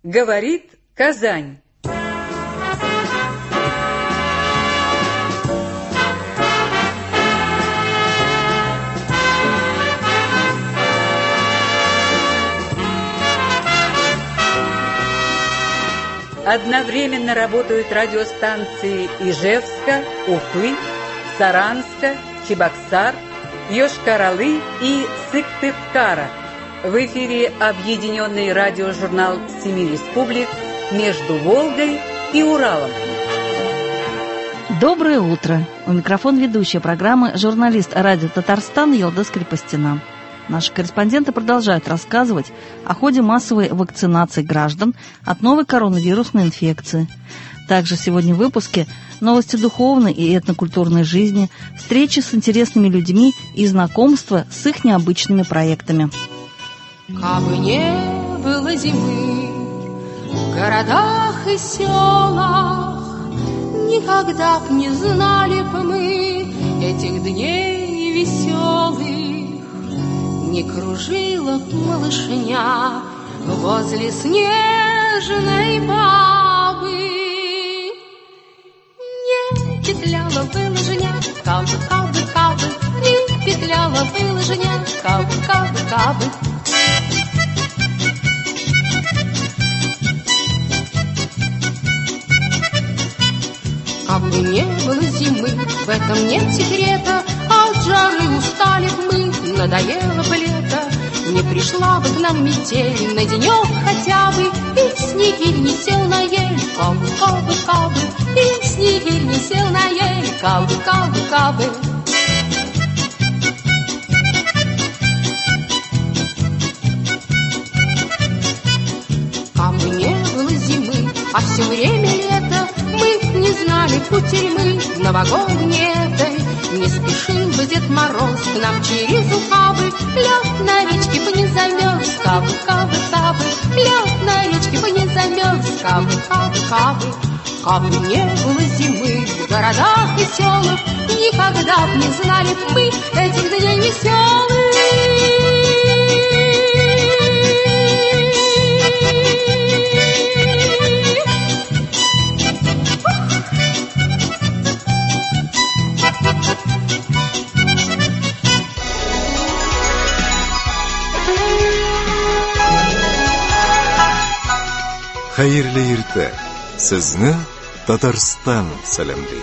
Говорит Казань. Одновременно работают радиостанции Ижевска, Уфы, Саранска, Чебоксар, Йошкар-Олы и Сыктывкара. В эфире объединенный радиожурнал «Семи республик» между Волгой и Уралом. Доброе утро! У микрофона ведущая программы журналист радио Татарстан Елдос Крепостина. Наши корреспонденты продолжают рассказывать о ходе массовой вакцинации граждан от новой коронавирусной инфекции. Также сегодня в выпуске новости духовной и этнокультурной жизни, встречи с интересными людьми и знакомства с их необычными проектами. Кабы не было зимы в городах и селах, никогда б не знали б мы этих дней веселых. Не кружила б малышня возле снежной бабы, не петляла бы лыжня, кабы, не петляла бы лыжня, кабы. Кабы не было зимы, в этом нет секрета, от жары устали б мы, надоело бы лето. Не пришла бы к нам метель на денек хотя бы, и снегирь не сел на ель, кабы, и снегирь не сел на ель, кабы. Кабы не было зимы, а все время лето, мы не знали кутерьмы новогодней этой. Не спешил бы Дед Мороз к нам через ухабы, лед на речке бы не замерз, кабы, лед на речке бы не замерз, кабы. Кабы не было зимы в городах и селах, никогда б не знали б мы этих дней веселых. Хәерле иртә. Сезне Татарстан сәламлый.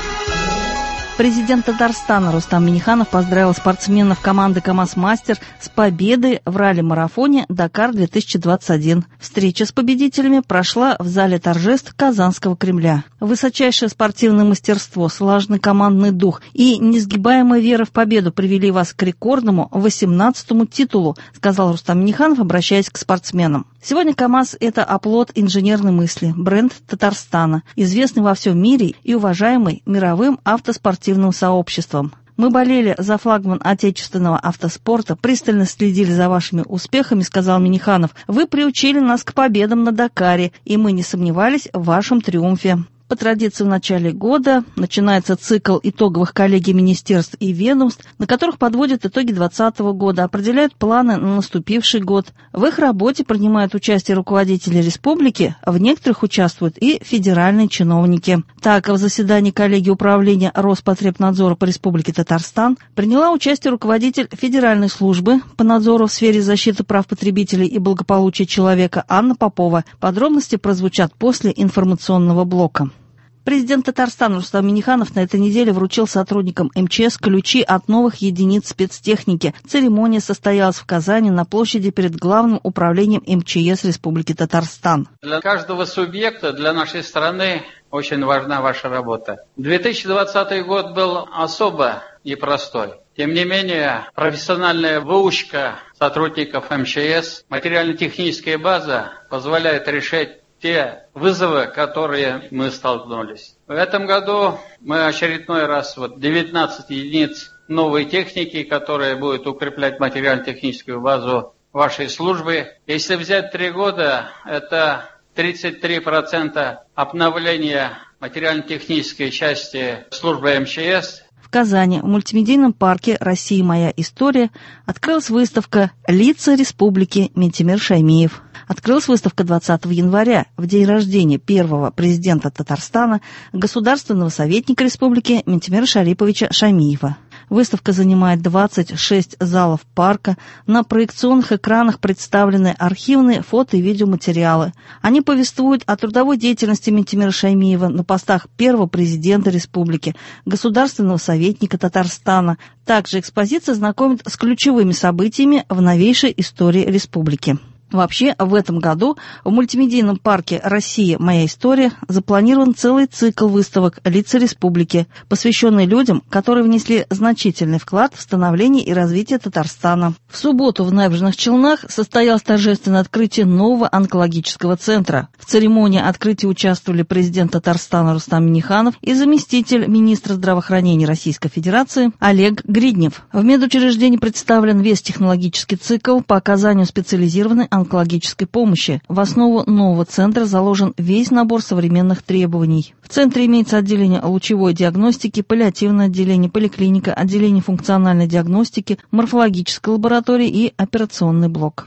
Президент Татарстана Рустам Минниханов поздравил спортсменов команды КамАЗ-Мастер с победой в ралли-марафоне «Дакар-2021». Встреча с победителями прошла в зале торжеств Казанского Кремля. Высочайшее спортивное мастерство, слаженный командный дух и несгибаемая вера в победу привели вас к рекордному 18-му титулу, сказал Рустам Минниханов, обращаясь к спортсменам. Сегодня КамАЗ – это оплот инженерной мысли, бренд Татарстана, известный во всем мире и уважаемый мировым автоспортивным сообществом. Мы болели за флагман отечественного автоспорта, пристально следили за вашими успехами, сказал Минниханов. Вы приучили нас к победам на Дакаре, и мы не сомневались в вашем триумфе. По традиции в начале года начинается цикл итоговых коллегий министерств и ведомств, на которых подводят итоги 2020 года, определяют планы на наступивший год. В их работе принимают участие руководители республики, в некоторых участвуют и федеральные чиновники. Так, в заседании коллегии управления Роспотребнадзора по Республике Татарстан приняла участие руководитель Федеральной службы по надзору в сфере защиты прав потребителей и благополучия человека Анна Попова. Подробности прозвучат после информационного блока. Президент Татарстана Рустам Минниханов на этой неделе вручил сотрудникам МЧС ключи от новых единиц спецтехники. Церемония состоялась в Казани на площади перед Главным управлением МЧС Республики Татарстан. Для каждого субъекта, для нашей страны очень важна ваша работа. 2020 год был особо непростой. Тем не менее, профессиональная выучка сотрудников МЧС, материально-техническая база позволяет решать те вызовы, которые мы столкнулись. В этом году мы очередной раз 19 единиц новой техники, которая будет укреплять материально-техническую базу вашей службы. Если взять 3 года, это 33% обновления материально-технической части службы МЧС. В Казани в мультимедийном парке «Россия. Моя история» открылась выставка «Лица республики» Ментимир Шаймиев. Открылась выставка 20 января, в день рождения первого президента Татарстана, государственного советника республики Минтимира Шариповича Шамиева. Выставка занимает 26 залов парка. На проекционных экранах представлены архивные фото- и видеоматериалы. Они повествуют о трудовой деятельности Минтимира Шаймиева на постах первого президента республики, государственного советника Татарстана. Также экспозиция знакомит с ключевыми событиями в новейшей истории республики. Вообще, в этом году в мультимедийном парке «Россия. Моя история» запланирован целый цикл выставок «Лица республики», посвященный людям, которые внесли значительный вклад в становление и развитие Татарстана. В субботу в Набережных Челнах состоялось торжественное открытие нового онкологического центра. В церемонии открытия участвовали президент Татарстана Рустам Минниханов и заместитель министра здравоохранения Российской Федерации Олег Гриднев. В медучреждении представлен весь технологический цикл по оказанию специализированной онкологической помощи. В основу нового центра заложен весь набор современных требований. В центре имеется отделение лучевой диагностики, паллиативное отделение, поликлиника, отделение функциональной диагностики, морфологической лаборатории и операционный блок.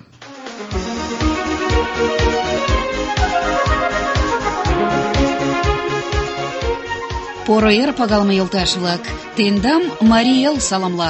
Пороер пагалмы елташлык. Тендам Мариэл саламла.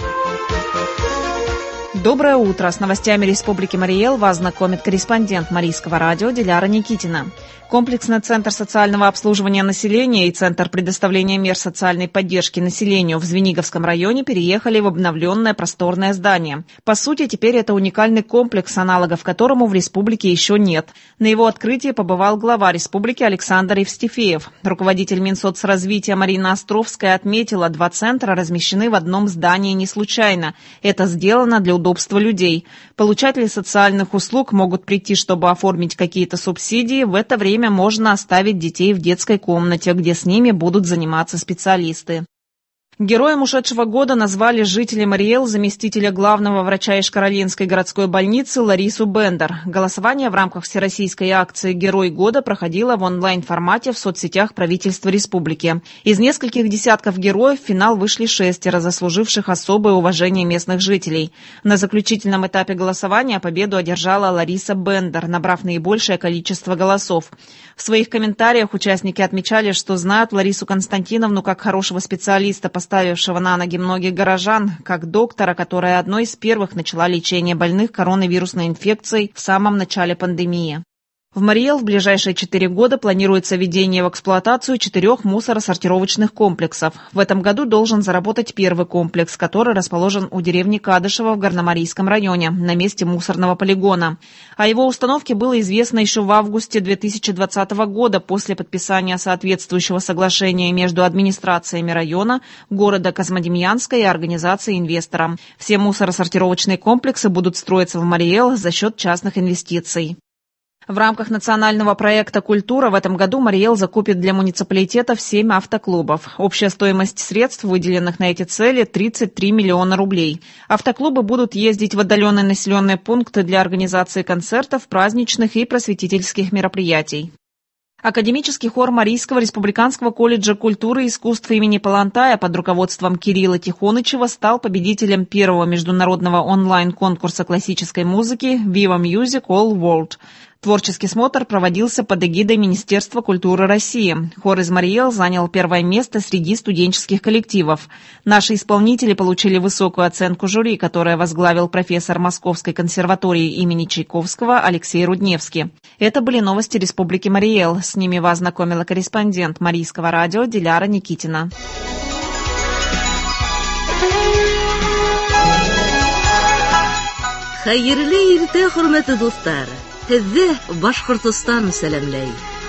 Доброе утро. С новостями Республики Марий Эл вас знакомит корреспондент Марийского радио Диляра Никитина. Комплексный центр социального обслуживания населения и Центр предоставления мер социальной поддержки населению в Звениговском районе переехали в обновленное просторное здание. По сути, теперь это уникальный комплекс, аналогов которому в республике еще нет. На его открытии побывал глава республики Александр Евстифеев. Руководитель Минсоцразвития Марина Островская отметила, 2 центра размещены в одном здании не случайно. Это сделано для удобства людей. Получатели социальных услуг могут прийти, чтобы оформить какие-то субсидии. В это время можно оставить детей в детской комнате, где с ними будут заниматься специалисты. Героем ушедшего года назвали жители Марий Эл заместителя главного врача Ишкаралинской городской больницы Ларису Бендер. Голосование в рамках всероссийской акции «Герой года» проходило в онлайн-формате в соцсетях правительства республики. Из нескольких десятков героев в финал вышли 6, заслуживших особое уважение местных жителей. На заключительном этапе голосования победу одержала Лариса Бендер, набрав наибольшее количество голосов. В своих комментариях участники отмечали, что знают Ларису Константиновну как хорошего специалиста, поставившего на ноги многих горожан, как доктора, которая одной из первых начала лечение больных коронавирусной инфекцией в самом начале пандемии. В Марий Эл в ближайшие 4 года планируется введение в эксплуатацию 4 мусоросортировочных комплексов. В этом году должен заработать первый комплекс, который расположен у деревни Кадышево в Горномарийском районе, на месте мусорного полигона. О его установке было известно еще в августе 2020 года после подписания соответствующего соглашения между администрациями района, города Козьмодемьянска и организацией инвестора. Все мусоросортировочные комплексы будут строиться в Марий Эл за счет частных инвестиций. В рамках национального проекта «Культура» в этом году Марий Эл закупит для муниципалитетов 7 автоклубов. Общая стоимость средств, выделенных на эти цели, 33 миллиона рублей. Автоклубы будут ездить в отдаленные населенные пункты для организации концертов, праздничных и просветительских мероприятий. Академический хор Марийского республиканского колледжа культуры и искусств имени Палантая под руководством Кирилла Тихонычева стал победителем первого международного онлайн-конкурса классической музыки «Viva Music All World». Творческий смотр проводился под эгидой Министерства культуры России. Хор из Марий Эл занял первое место среди студенческих коллективов. Наши исполнители получили высокую оценку жюри, которое возглавил профессор Московской консерватории имени Чайковского Алексей Рудневский. Это были новости Республики Марий Эл. С ними вас знакомила корреспондент Марийского радио Диляра Никитина. Хәерле иртә, хөрмәтле дуслар. Һеҙҙе Башҡортостан сәләмләй.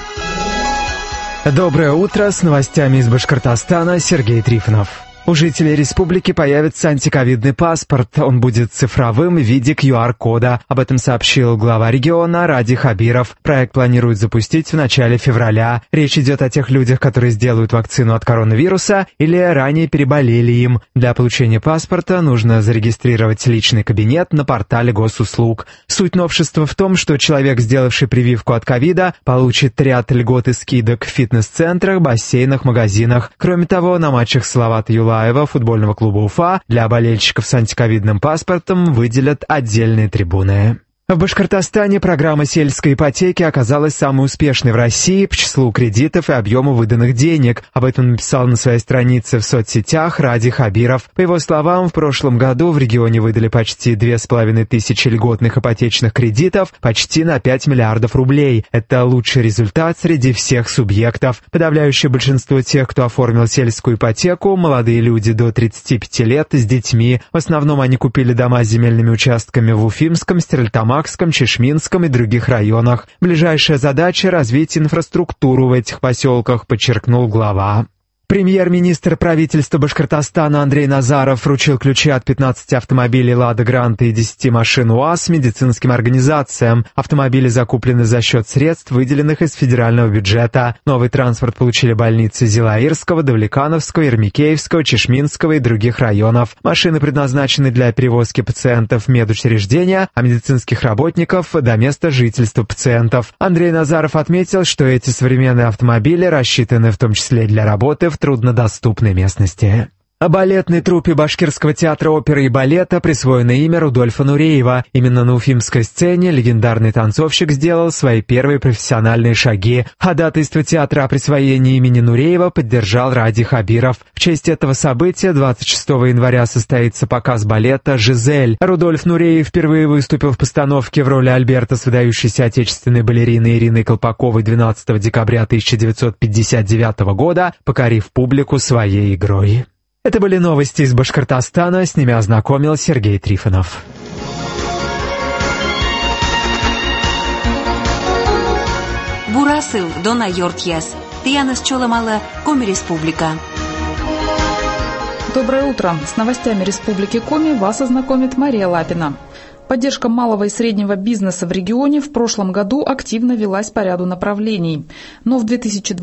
Доброе утро, с новостями из Башкортостана Сергей Трифонов. У жителей республики появится антиковидный паспорт. Он будет цифровым в виде QR-кода. Об этом сообщил глава региона Ради Хабиров. Проект планируют запустить в начале февраля. Речь идет о тех людях, которые сделают вакцину от коронавируса или ранее переболели им. Для получения паспорта нужно зарегистрировать личный кабинет на портале госуслуг. Суть новшества в том, что человек, сделавший прививку от ковида, получит ряд льгот и скидок в фитнес-центрах, бассейнах, магазинах. Кроме того, на матчах Салавата Юлаева футбольного клуба Уфа для болельщиков с антиковидным паспортом выделят отдельные трибуны. В Башкортостане программа сельской ипотеки оказалась самой успешной в России по числу кредитов и объему выданных денег. Об этом написал на своей странице в соцсетях Ради Хабиров. По его словам, в прошлом году в регионе выдали почти 2500 льготных ипотечных кредитов, почти на 5 миллиардов рублей. Это лучший результат среди всех субъектов. Подавляющее большинство тех, кто оформил сельскую ипотеку, молодые люди до 35 лет с детьми. В основном они купили дома с земельными участками в Уфимском, Стерлитамакском, Чешминском и других районах. Ближайшая задача — развить инфраструктуру в этих поселках, подчеркнул глава. Премьер-министр правительства Башкортостана Андрей Назаров вручил ключи от 15 автомобилей «Лада Гранта» и 10 машин УАЗ медицинским организациям. Автомобили закуплены за счет средств, выделенных из федерального бюджета. Новый транспорт получили больницы Зилаирского, Давлекановского, Ермикеевского, Чешминского и других районов. Машины предназначены для перевозки пациентов в медучреждения, а медицинских работников до места жительства пациентов. Андрей Назаров отметил, что эти современные автомобили рассчитаны в том числе для работы в труднодоступной местности. Балетной труппе Башкирского театра оперы и балета присвоено имя Рудольфа Нуреева. Именно на уфимской сцене легендарный танцовщик сделал свои первые профессиональные шаги. Ходатайство театра о присвоении имени Нуреева поддержал Ради Хабиров. В честь этого события 26 января состоится показ балета «Жизель». Рудольф Нуреев впервые выступил в постановке в роли Альберта с выдающейся отечественной балериной Ириной Колпаковой 12 декабря 1959 года, покорив публику своей игрой. Это были новости из Башкортостана, с ними ознакомил Сергей Трифонов. Бурасыл Дона Йортьяс. Тианас Чоламала, Коми Республика. Доброе утро. С новостями Республики Коми вас ознакомит Мария Лапина. Поддержка малого и среднего бизнеса в регионе в прошлом году активно велась по ряду направлений. Но в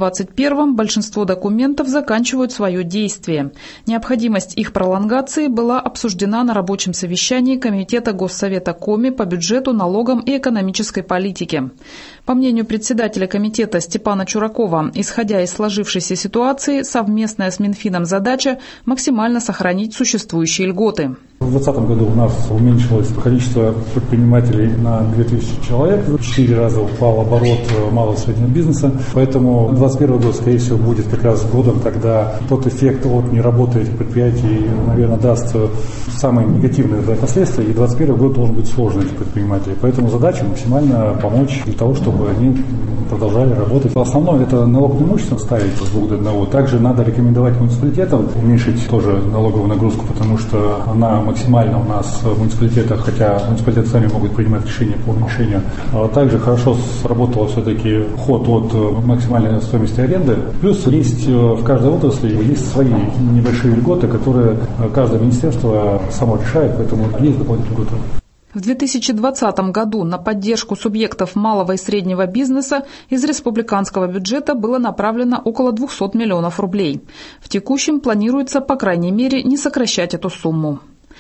2021 большинство документов заканчивают свое действие. Необходимость их пролонгации была обсуждена на рабочем совещании Комитета Госсовета Коми по бюджету, налогам и экономической политике. По мнению председателя комитета Степана Чуракова, исходя из сложившейся ситуации, совместная с Минфином задача максимально сохранить существующие льготы. В 2020 году у нас уменьшилось количество предпринимателей на 2000 человек. В 4 раза упал оборот малого и среднего бизнеса. Поэтому 2021 год, скорее всего, будет как раз годом, когда тот эффект от неработы этих предприятий, наверное, даст самые негативные последствия. И 2021 год должен быть сложный для предпринимателей. Поэтому задача максимально помочь для того, чтобы они продолжали работать. Основное — это налог на имущество ставить с 2 до 1. Также надо рекомендовать муниципалитетам уменьшить тоже налоговую нагрузку, потому что она максимально у нас в муниципалитетах, хотя муниципалитеты сами могут принимать решения по уменьшению. Также хорошо сработало все-таки ход от максимальной стоимости аренды. Плюс есть в каждой отрасли есть свои небольшие льготы, которые каждое министерство само решает, поэтому есть дополнительные льготы. В 2020 году на поддержку субъектов малого и среднего бизнеса из республиканского бюджета было направлено около 200 миллионов рублей. В текущем планируется, по крайней мере, не сокращать эту сумму.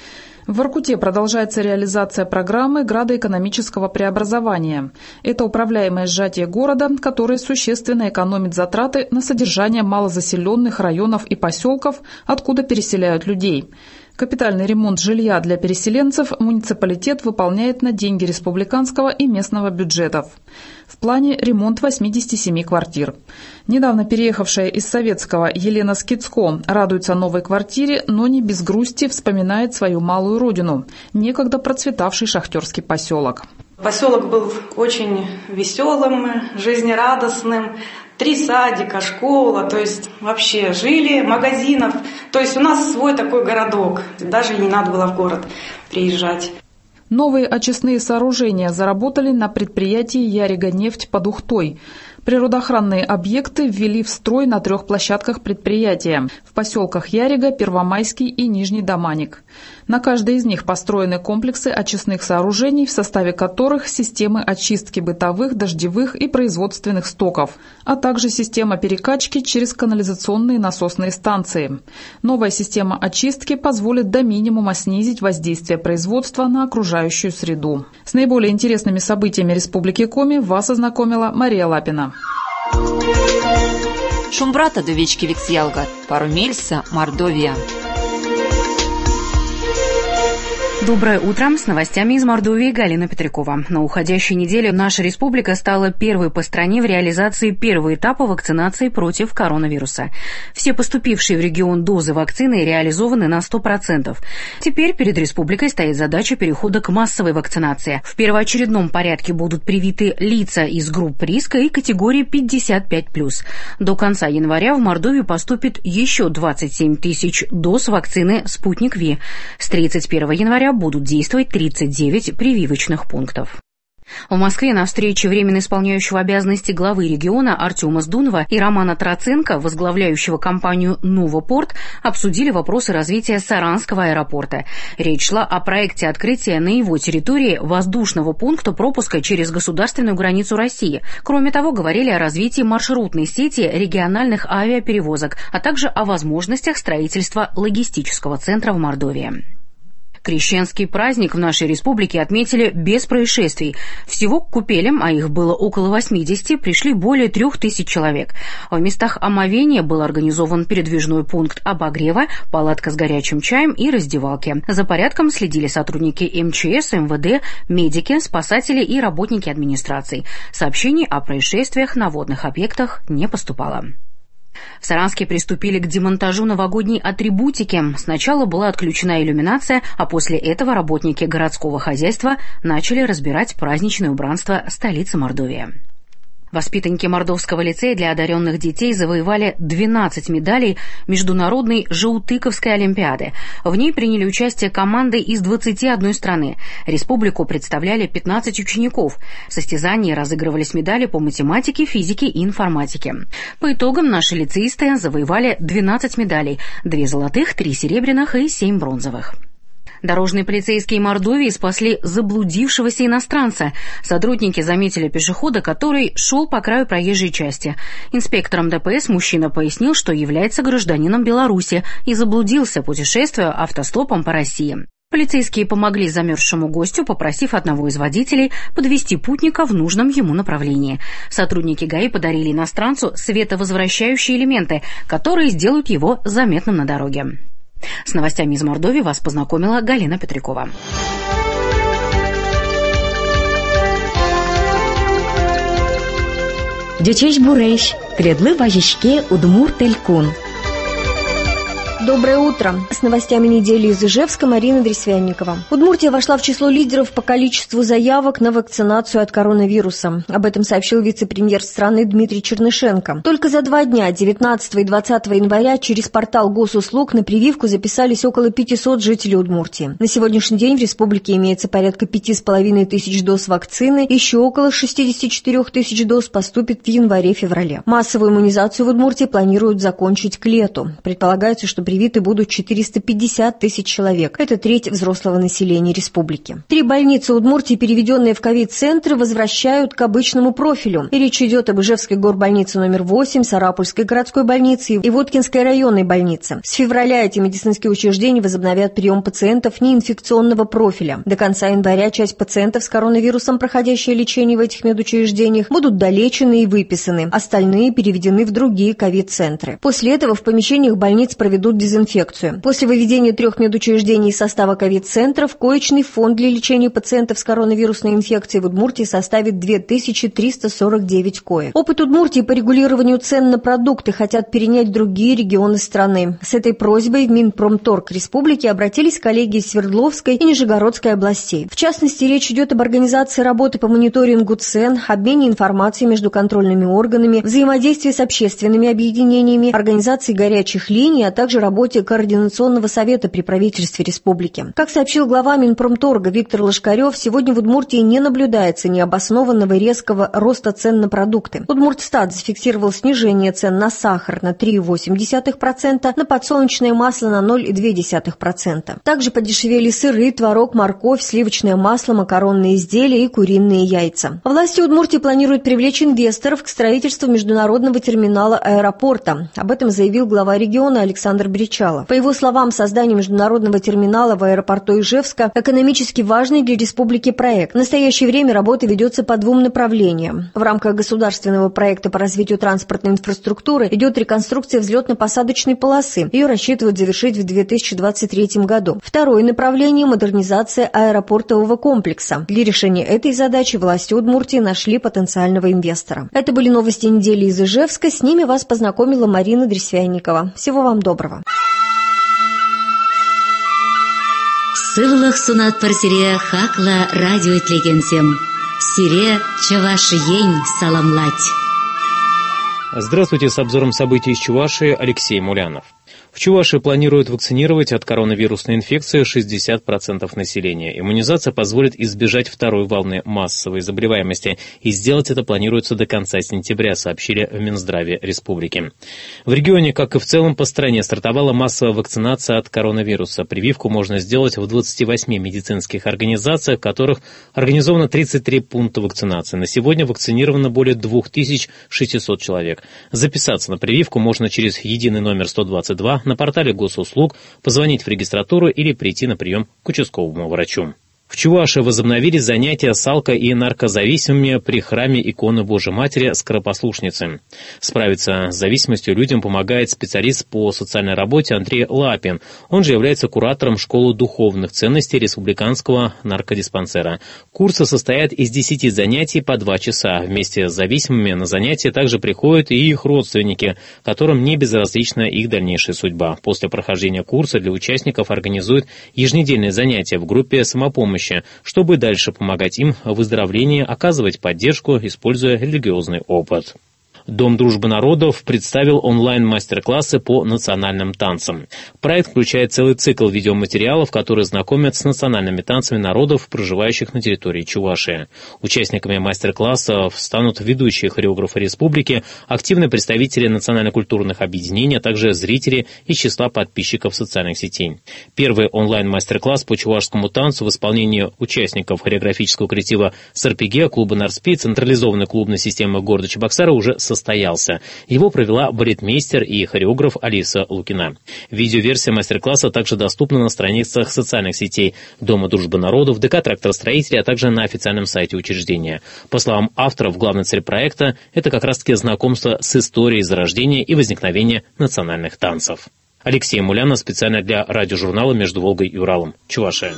В Воркуте продолжается реализация программы градоэкономического преобразования. Это управляемое сжатие города, которое существенно экономит затраты на содержание малозаселенных районов и поселков, откуда переселяют людей. Капитальный ремонт жилья для переселенцев муниципалитет выполняет на деньги республиканского и местного бюджетов. В плане ремонт 87 квартир. Недавно переехавшая из Советского Елена Скицко радуется новой квартире, но не без грусти вспоминает свою малую родину, некогда процветавший шахтерский поселок. Поселок был очень веселым, жизнерадостным. 3 садика, школа, то есть вообще жили, магазинов. То есть у нас свой такой городок, даже не надо было в город приезжать. Новые очистные сооружения заработали на предприятии «Ярига-нефть» под Ухтой. Природоохранные объекты ввели в строй на 3 площадках предприятия – в поселках Ярига, Первомайский и Нижний Доманик. На каждой из них построены комплексы очистных сооружений, в составе которых системы очистки бытовых, дождевых и производственных стоков, а также система перекачки через канализационные насосные станции. Новая система очистки позволит до минимума снизить воздействие производства на окружающую среду. С наиболее интересными событиями Республики Коми вас ознакомила Мария Лапина. Шумбрата довечки Виксьялга, Парумельса, Мордовия. Доброе утро. С новостями из Мордовии Галина Петрякова. На уходящей неделе наша республика стала первой по стране в реализации первого этапа вакцинации против коронавируса. Все поступившие в регион дозы вакцины реализованы на 100%. Теперь перед республикой стоит задача перехода к массовой вакцинации. В первоочередном порядке будут привиты лица из групп риска и категории 55+. До конца января в Мордовию поступит еще 27 тысяч доз вакцины «Спутник Ви». С 31 января будут действовать 39 прививочных пунктов. В Москве на встрече временно исполняющего обязанности главы региона Артема Сдунова и Романа Троценко, возглавляющего компанию «Новопорт», обсудили вопросы развития Саранского аэропорта. Речь шла о проекте открытия на его территории воздушного пункта пропуска через государственную границу России. Кроме того, говорили о развитии маршрутной сети региональных авиаперевозок, а также о возможностях строительства логистического центра в Мордовии. Крещенский праздник в нашей республике отметили без происшествий. Всего к купелям, а их было около 80, пришли более 3000 человек. В местах омовения был организован передвижной пункт обогрева, палатка с горячим чаем и раздевалки. За порядком следили сотрудники МЧС, МВД, медики, спасатели и работники администрации. Сообщений о происшествиях на водных объектах не поступало. В Саранске приступили к демонтажу новогодней атрибутики. Сначала была отключена иллюминация, а после этого работники городского хозяйства начали разбирать праздничное убранство столицы Мордовии. Воспитанники Мордовского лицея для одаренных детей завоевали 12 медалей Международной Жаутыковской олимпиады. В ней приняли участие команды из 21 страны. Республику представляли 15 учеников. В состязании разыгрывались медали по математике, физике и информатике. По итогам наши лицеисты завоевали 12 медалей, 2 золотых, 3 серебряных и 7 бронзовых. Дорожные полицейские Мордовии спасли заблудившегося иностранца. Сотрудники заметили пешехода, который шел по краю проезжей части. Инспекторам ДПС мужчина пояснил, что является гражданином Беларуси и заблудился, путешествуя автостопом по России. Полицейские помогли замерзшему гостю, попросив одного из водителей подвести путника в нужном ему направлении. Сотрудники ГАИ подарили иностранцу световозвращающие элементы, которые сделают его заметным на дороге. С новостями из Мордовии вас познакомила Галина Петрякова. Дючеш буреш, кредлы важишке удмур телькун. Доброе утро. С новостями недели из Ижевска Марина Дресвянникова. Удмуртия вошла в число лидеров по количеству заявок на вакцинацию от коронавируса. Об этом сообщил вице-премьер страны Дмитрий Чернышенко. Только за 2 дня, 19 и 20 января, через портал госуслуг на прививку записались около 500 жителей Удмуртии. На сегодняшний день в республике имеется порядка 5500 доз вакцины, еще около 64 тысяч доз поступит в январе-феврале. Массовую иммунизацию в Удмуртии планируют закончить к лету. Предполагается, что привиты будут 450 тысяч человек. Это треть взрослого населения республики. 3 больницы Удмуртии, переведенные в ковид-центры, возвращают к обычному профилю. И речь идет об Ижевской горбольнице номер 8, Сарапульской городской больнице и Воткинской районной больнице. С февраля эти медицинские учреждения возобновят прием пациентов неинфекционного профиля. До конца января часть пациентов с коронавирусом, проходящие лечение в этих медучреждениях, будут долечены и выписаны. Остальные переведены в другие ковид-центры. После этого в помещениях больниц проведут дезинфекцию. После выведения 3 медучреждений из состава ковид-центров коечный фонд для лечения пациентов с коронавирусной инфекцией в Удмуртии составит 2349 коек. Опыт Удмуртии по регулированию цен на продукты хотят перенять другие регионы страны. С этой просьбой в Минпромторг республики обратились коллеги из Свердловской и Нижегородской областей. В частности, речь идет об организации работы по мониторингу цен, обмене информацией между контрольными органами, взаимодействии с общественными объединениями, организации горячих линий, а также работе Координационного совета при правительстве республики. Как сообщил глава Минпромторга Виктор Лошкарев, сегодня в Удмуртии не наблюдается необоснованного резкого роста цен на продукты. Удмуртстат зафиксировал снижение цен на сахар на 3,8%, на подсолнечное масло на 0,2%. Также подешевели сыры, творог, морковь, сливочное масло, макаронные изделия и куриные яйца. Власти Удмуртии планируют привлечь инвесторов к строительству международного терминала аэропорта. Об этом заявил глава региона Александр Бригадир причала. По его словам, создание международного терминала в аэропорту Ижевска – экономически важный для республики проект. В настоящее время работа ведется по двум направлениям. В рамках государственного проекта по развитию транспортной инфраструктуры идет реконструкция взлетно-посадочной полосы. Ее рассчитывают завершить в 2023 году. Второе направление – модернизация аэропортового комплекса. Для решения этой задачи власти Удмуртии нашли потенциального инвестора. Это были новости недели из Ижевска. С ними вас познакомила Марина Дресвянникова. Всего вам доброго. Сывлых сунат парсире хакла радио итлегенсем. Сире Чавашиень саламлать. Здравствуйте, с обзором событий из Чувашии Алексей Мулянов. В Чувашии планируют вакцинировать от коронавирусной инфекции 60% населения. Иммунизация позволит избежать второй волны массовой заболеваемости, и сделать это планируется до конца сентября, сообщили в Минздраве республики. В регионе, как и в целом по стране, стартовала массовая вакцинация от коронавируса. Прививку можно сделать в 28 медицинских организациях, в которых организовано 33 пункта вакцинации. На сегодня вакцинировано более 2600 человек. Записаться на прививку можно через единый номер 122 на портале госуслуг, позвонить в регистратуру или прийти на прием к участковому врачу. В Чувашии возобновили занятия с алко- и наркозависимыми при храме иконы Божией Матери Скоропослушницы. Справиться с зависимостью людям помогает специалист по социальной работе Андрей Лапин. Он же является куратором школы духовных ценностей республиканского наркодиспансера. Курсы состоят из 10 занятий по 2 часа. Вместе с зависимыми на занятия также приходят и их родственники, которым не безразлична их дальнейшая судьба. После прохождения курса для участников организуют еженедельные занятия в группе самопомощи, чтобы дальше помогать им в выздоровлении, оказывать поддержку, используя религиозный опыт. Дом дружбы народов представил онлайн-мастер-классы по национальным танцам. Проект включает целый цикл видеоматериалов, которые знакомят с национальными танцами народов, проживающих на территории Чувашии. Участниками мастер-классов станут ведущие хореографы республики, активные представители национально-культурных объединений, а также зрители из числа подписчиков социальных сетей. Первый онлайн-мастер-класс по чувашскому танцу в исполнении участников хореографического коллектива «Сарпеге», клуба «Нарспи», централизованной клубной системы города Чебоксара уже состоялся. Его провела балетмейстер и хореограф Алиса Лукина. Видеоверсия мастер-класса также доступна на страницах социальных сетей Дома дружбы народов, ДК «Тракторостроителей», а также на официальном сайте учреждения. По словам авторов, главная цель проекта – это как раз-таки знакомство с историей зарождения и возникновения национальных танцев. Алексей Мулянов специально для радиожурнала «Между Волгой и Уралом». Чувашия.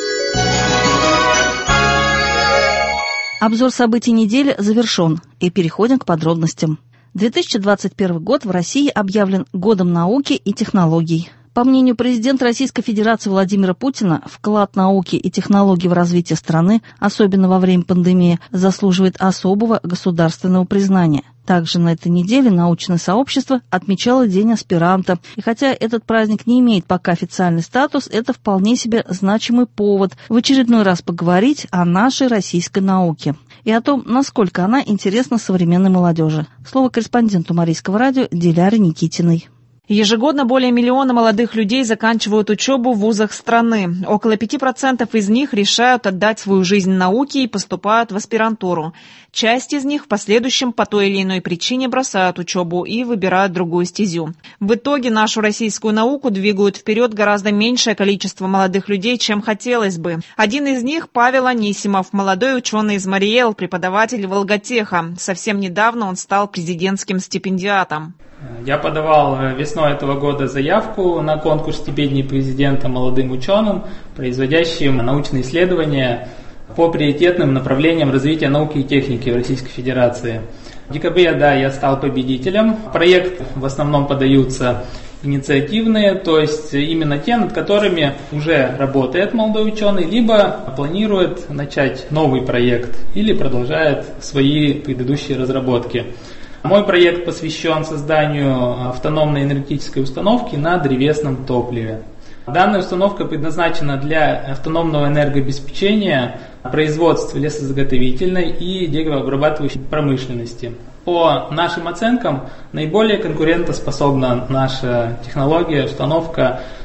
Обзор событий недели завершен, и переходим к подробностям. 2021 год в России объявлен Годом науки и технологий. По мнению президента Российской Федерации Владимира Путина, вклад науки и технологий в развитие страны, особенно во время пандемии, заслуживает особого государственного признания. Также на этой неделе научное сообщество отмечало День аспиранта. И хотя этот праздник не имеет пока официальный статус, это вполне себе значимый повод в очередной раз поговорить о нашей российской науке и о том, насколько она интересна современной молодежи. Слово корреспонденту Марийского радио Диляре Никитиной. Ежегодно более миллиона молодых людей заканчивают учебу в вузах страны. Около 5% из них решают отдать свою жизнь науке и поступают в аспирантуру. Часть из них в последующем по той или иной причине бросают учебу и выбирают другую стезю. В итоге нашу российскую науку двигают вперед гораздо меньшее количество молодых людей, чем хотелось бы. Один из них – Павел Анисимов, молодой ученый из Мариэл, преподаватель Волготеха. Совсем недавно он стал президентским стипендиатом. Я подавал весной этого года заявку на конкурс стипендий президента молодым ученым, производящим научные исследования по приоритетным направлениям развития науки и техники в Российской Федерации. В декабре, я стал победителем. В проект в основном подаются инициативные, то есть именно те, над которыми уже работает молодой ученый, либо планирует начать новый проект или продолжает свои предыдущие разработки. Мой проект посвящен созданию автономной энергетической установки на древесном топливе. Данная установка предназначена для автономного энергообеспечения производства лесозаготовительной и деревообрабатывающей промышленности. По нашим оценкам, наиболее конкурентоспособна наша технология, установка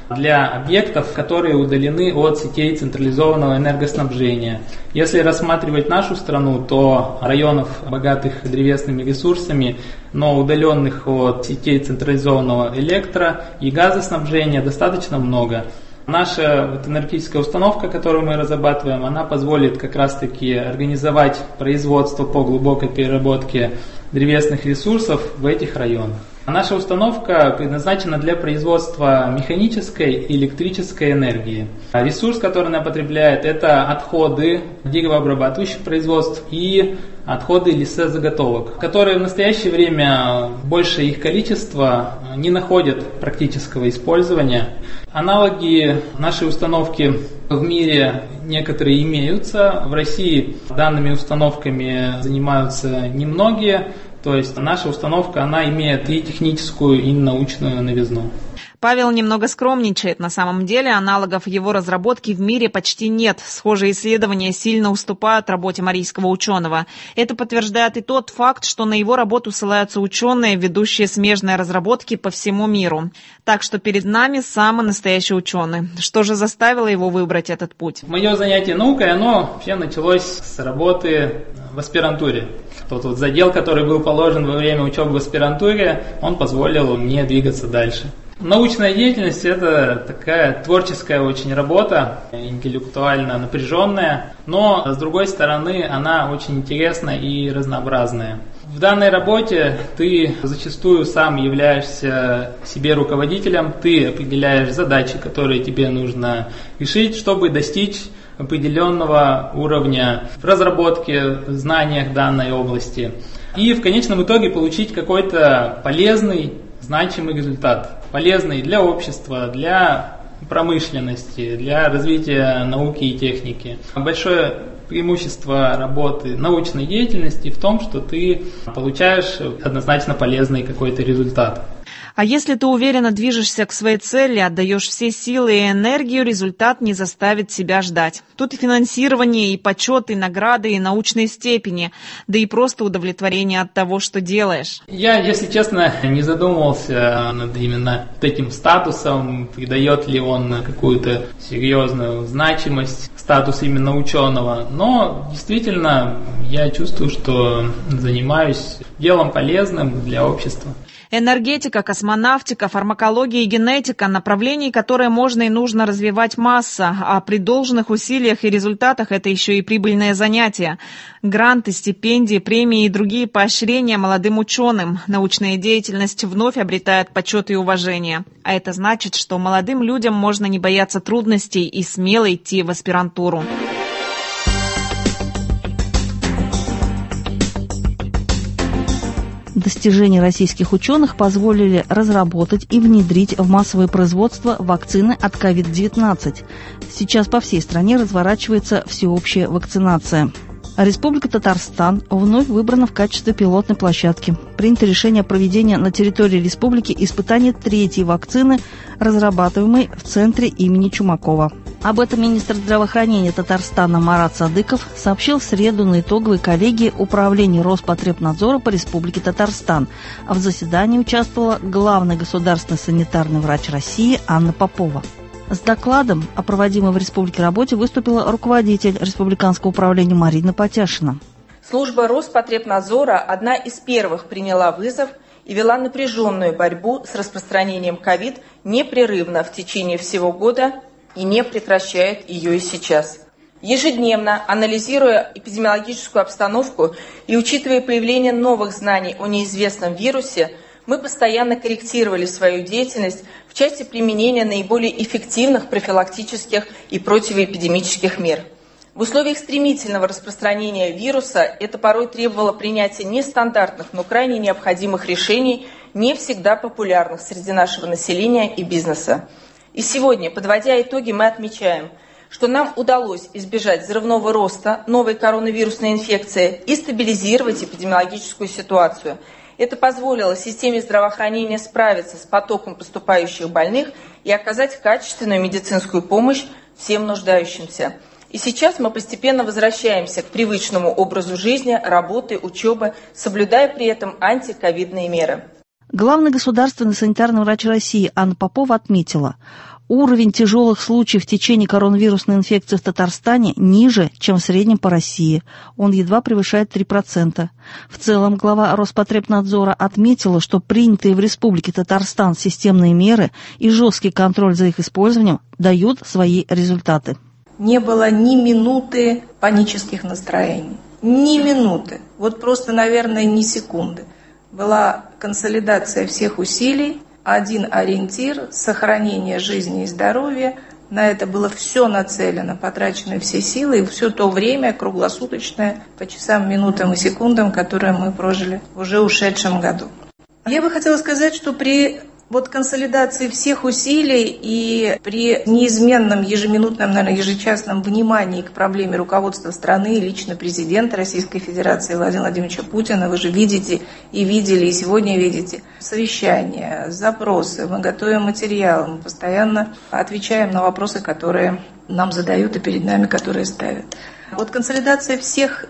для объектов, которые удалены от сетей централизованного энергоснабжения. Если рассматривать нашу страну, то районов, богатых древесными ресурсами, но удаленных от сетей централизованного электро- и газоснабжения достаточно много. Наша энергетическая установка, которую мы разрабатываем, она позволит как раз-таки организовать производство по глубокой переработке древесных ресурсов в этих районах. Наша установка предназначена для производства механической и электрической энергии. Ресурс, который она потребляет, это отходы деревообрабатывающих производств и отходы лесозаготовок, которые в настоящее время, большее их количество, не находят практического использования. Аналоги нашей установки в мире некоторые имеются. В России данными установками занимаются немногие. То есть наша установка, она имеет и техническую, и научную новизну. Павел немного скромничает. На самом деле аналогов его разработки в мире почти нет. Схожие исследования сильно уступают работе марийского ученого. Это подтверждает и тот факт, что на его работу ссылаются ученые, ведущие смежные разработки по всему миру. Так что перед нами самый настоящий ученый. Что же заставило его выбрать этот путь? Мое занятие наукой, оно вообще началось с работы в аспирантуре. Тот вот задел, который был положен во время учебы в аспирантуре, он позволил мне двигаться дальше. Научная деятельность – это такая творческая очень работа, интеллектуально напряженная, но, с другой стороны, она очень интересная и разнообразная. В данной работе ты зачастую сам являешься себе руководителем, ты определяешь задачи, которые тебе нужно решить, чтобы достичь определенного уровня в разработке, в знаниях данной области. И в конечном итоге получить какой-то полезный, значимый результат. Полезный для общества, для промышленности, для развития науки и техники. Большое преимущество работы научной деятельности в том, что ты получаешь однозначно полезный какой-то результат. А если ты уверенно движешься к своей цели, отдаешь все силы и энергию, результат не заставит себя ждать. Тут и финансирование, и почет, и награды, и научные степени, да и просто удовлетворение от того, что делаешь. Я, если честно, не задумывался над именно этим статусом, придает ли он какую-то серьезную значимость, статус именно ученого. Но действительно, я чувствую, что занимаюсь делом полезным для общества. Энергетика, космонавтика, фармакология и генетика – направлений, которые можно и нужно развивать масса, а при должных усилиях и результатах это еще и прибыльное занятие. Гранты, стипендии, премии и другие поощрения молодым ученым. Научная деятельность вновь обретает почет и уважение. А это значит, что молодым людям можно не бояться трудностей и смело идти в аспирантуру. Достижения российских ученых позволили разработать и внедрить в массовое производство вакцины от COVID-19. Сейчас по всей стране разворачивается всеобщая вакцинация. Республика Татарстан вновь выбрана в качестве пилотной площадки. Принято решение о проведении на территории республики испытаний третьей вакцины, разрабатываемой в центре имени Чумакова. Об этом министр здравоохранения Татарстана Марат Садыков сообщил в среду на итоговой коллегии Управления Роспотребнадзора по Республике Татарстан. А в заседании участвовала главный государственный санитарный врач России Анна Попова. С докладом о проводимой в республике работе выступила руководитель Республиканского управления Марина Потяшина. Служба Роспотребнадзора одна из первых приняла вызов и вела напряженную борьбу с распространением ковид непрерывно в течение всего года и не прекращает ее и сейчас. Ежедневно, анализируя эпидемиологическую обстановку и учитывая появление новых знаний о неизвестном вирусе, мы постоянно корректировали свою деятельность в части применения наиболее эффективных профилактических и противоэпидемических мер. В условиях стремительного распространения вируса это порой требовало принятия нестандартных, но крайне необходимых решений, не всегда популярных среди нашего населения и бизнеса. И сегодня, подводя итоги, мы отмечаем, что нам удалось избежать взрывного роста новой коронавирусной инфекции и стабилизировать эпидемиологическую ситуацию. Это позволило системе здравоохранения справиться с потоком поступающих больных и оказать качественную медицинскую помощь всем нуждающимся. И сейчас мы постепенно возвращаемся к привычному образу жизни, работы, учебы, соблюдая при этом антиковидные меры. Главный государственный санитарный врач России Анна Попова отметила, Уровень тяжелых случаев в течение коронавирусной инфекции в Татарстане ниже, чем в среднем по России. Он едва превышает 3%. В целом, глава Роспотребнадзора отметила, что принятые в Республике Татарстан системные меры и жесткий контроль за их использованием дают свои результаты. Не было ни минуты панических настроений. Ни минуты. Вот просто, наверное, ни секунды. Была консолидация всех усилий, один ориентир – сохранение жизни и здоровья. На это было все нацелено, потрачены все силы и все то время круглосуточное, по часам, минутам и секундам, которое мы прожили в уже ушедшем году. Я бы хотела сказать, что при консолидации всех усилий и при неизменном ежеминутном, наверное, ежечасном внимании к проблеме руководства страны и лично президента Российской Федерации Владимира Владимировича Путина, вы же видите и видели, и сегодня видите совещания, запросы, мы готовим материалы, мы постоянно отвечаем на вопросы, которые нам задают и перед нами, которые ставят. Вот консолидация всех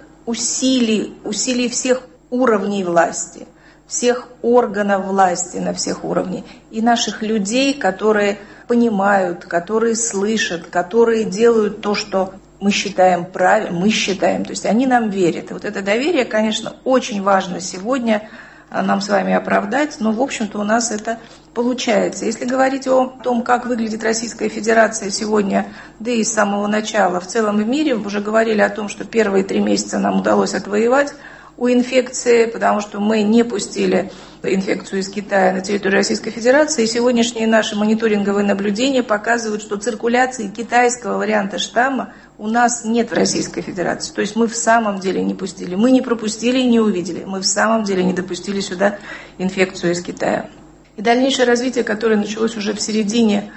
усилий всех уровней власти, всех органов власти на всех уровнях и наших людей, которые понимают, которые слышат, которые делают то, что мы считаем правильным, то есть они нам верят. И вот это доверие, конечно, очень важно сегодня нам с вами оправдать, но, в общем-то, у нас это получается. Если говорить о том, как выглядит Российская Федерация сегодня, да и с самого начала в целом в мире, уже говорили о том, что первые 3 месяца нам удалось отвоевать у инфекции, потому что мы не пустили инфекцию из Китая на территорию Российской Федерации. И сегодняшние наши мониторинговые наблюдения показывают, что циркуляции китайского варианта штамма у нас нет в Российской Федерации. То есть мы в самом деле не пустили. Мы не пропустили и не увидели. Мы в самом деле не допустили сюда инфекцию из Китая. И дальнейшее развитие, которое началось уже в середине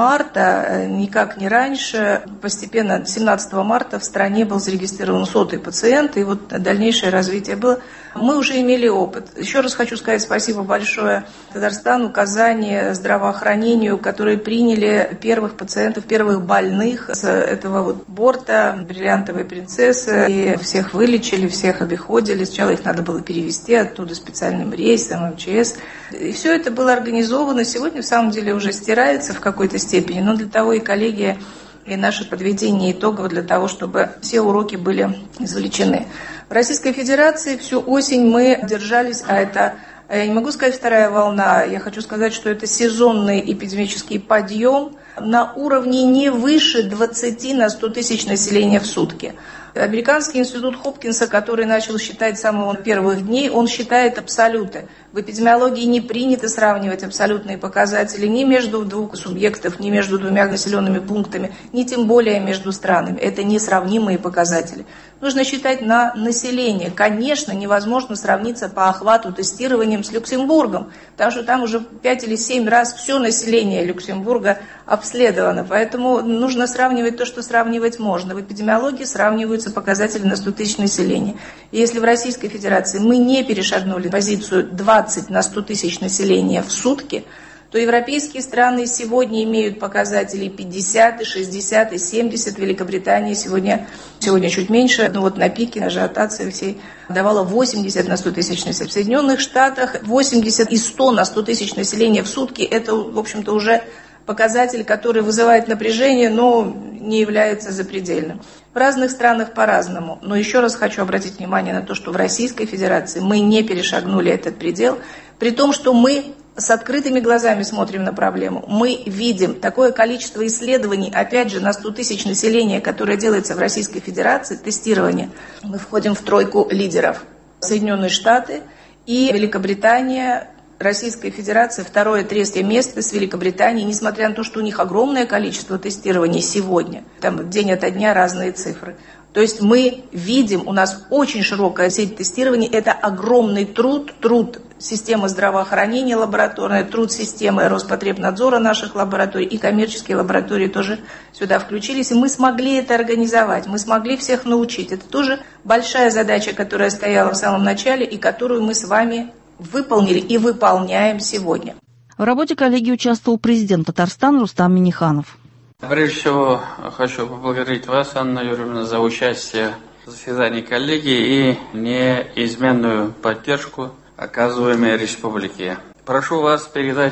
марта, никак не раньше, постепенно 17 марта в стране был зарегистрирован 100-й пациент, и вот дальнейшее развитие было. Мы уже имели опыт. Еще раз хочу сказать спасибо большое Татарстану, Казани, здравоохранению, которые приняли первых пациентов, первых больных с этого борта «Бриллиантовой принцессы», и всех вылечили, всех обиходили. Сначала их надо было перевезти оттуда специальным рейсом, МЧС. И все это было организовано. Сегодня, в самом деле, уже стирается в какой-то степени, но для того и коллегия, и наше подведение итогов для того, чтобы все уроки были извлечены. В Российской Федерации всю осень мы держались, я не могу сказать вторая волна, я хочу сказать, что это сезонный эпидемический подъем на уровне не выше 20 на 100 тысяч населения в сутки. Американский институт Хопкинса, который начал считать с самых первых дней, он считает абсолюты. В эпидемиологии не принято сравнивать абсолютные показатели ни между двух субъектов, ни между 2 населенными пунктами, ни тем более между странами. Это несравнимые показатели. Нужно считать на население. Конечно, невозможно сравниться по охвату тестированием с Люксембургом, потому что там уже 5 или 7 раз все население Люксембурга обследовано. Поэтому нужно сравнивать то, что сравнивать можно. В эпидемиологии сравниваются показатели на 100 тысяч населения. И если в Российской Федерации мы не перешагнули позицию 20 на 100 тысяч населения в сутки, то европейские страны сегодня имеют показатели 50, 60, 70. Великобритания сегодня чуть меньше, но вот на пике ажиотации всей давала 80 на 100 тысяч населения. В Соединенных Штатах 80 и 100 на 100 тысяч населения в сутки – это, в общем-то, уже показатель, который вызывает напряжение, но не является запредельным. В разных странах по-разному. Но еще раз хочу обратить внимание на то, что в Российской Федерации мы не перешагнули этот предел, при том, что мы с открытыми глазами смотрим на проблему. Мы видим такое количество исследований, опять же, на 100 тысяч населения, которое делается в Российской Федерации, тестирование. Мы входим в тройку лидеров. Соединенные Штаты и Великобритания, Российская Федерация, 2-3 место с Великобританией, несмотря на то, что у них огромное количество тестирований сегодня. Там день ото дня разные цифры. То есть мы видим, у нас очень широкая сеть тестирований, это огромный труд системы здравоохранения лабораторной, труд системы Роспотребнадзора наших лабораторий и коммерческие лаборатории тоже сюда включились. И мы смогли это организовать, мы смогли всех научить. Это тоже большая задача, которая стояла в самом начале и которую мы с вами выполнили и выполняем сегодня. В работе коллегии участвовал президент Татарстана Рустам Минниханов. Прежде всего, хочу поблагодарить вас, Анна Юрьевна, за участие в заседании коллегии и неизменную поддержку, оказываемой республике. Прошу вас передать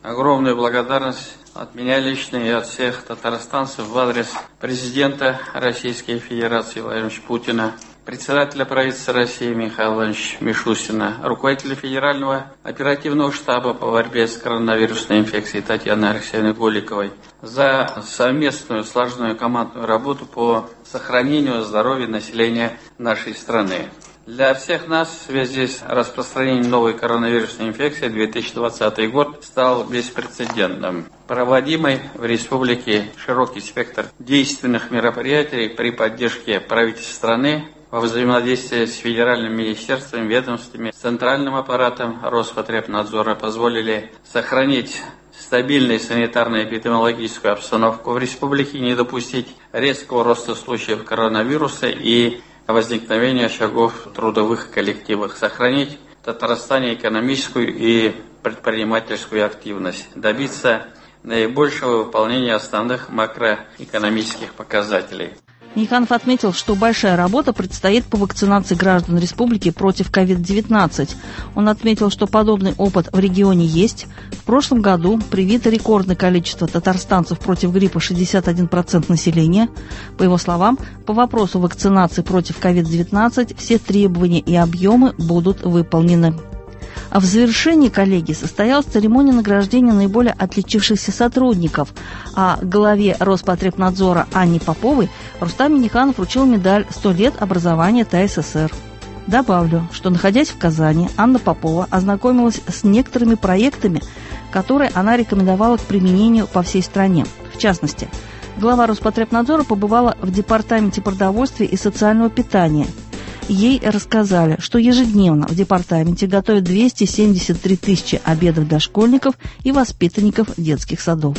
огромную благодарность от меня лично и от всех татарстанцев в адрес президента Российской Федерации Владимира Путина, председателя правительства России Михаила Владимировича Мишустина, руководителя Федерального оперативного штаба по борьбе с коронавирусной инфекцией Татьяны Алексеевны Голиковой за совместную сложную командную работу по сохранению здоровья населения нашей страны. Для всех нас в связи с распространением новой коронавирусной инфекции 2020 год стал беспрецедентным. Проводимый в республике широкий спектр действенных мероприятий при поддержке правительства страны во взаимодействии с федеральными министерствами, ведомствами, центральным аппаратом Роспотребнадзора позволили сохранить стабильную санитарно-эпидемиологическую обстановку в республике, не допустить резкого роста случаев коронавируса и возникновения очагов в трудовых коллективах, сохранить в Татарстане экономическую и предпринимательскую активность, добиться наибольшего выполнения основных макроэкономических показателей. Миниханов отметил, что большая работа предстоит по вакцинации граждан республики против COVID-19. Он отметил, что подобный опыт в регионе есть. В прошлом году привито рекордное количество татарстанцев против гриппа 61% населения. По его словам, по вопросу вакцинации против COVID-19 все требования и объемы будут выполнены. А в завершении коллегии состоялась церемония награждения наиболее отличившихся сотрудников. А главе Роспотребнадзора Анне Поповой Рустам Миниханов вручил медаль «100 лет образования ТАССР». Добавлю, что, находясь в Казани, Анна Попова ознакомилась с некоторыми проектами, которые она рекомендовала к применению по всей стране. В частности, глава Роспотребнадзора побывала в Департаменте продовольствия и социального питания. Ей рассказали, что ежедневно в департаменте готовят 273 тысячи обедов для школьников и воспитанников детских садов.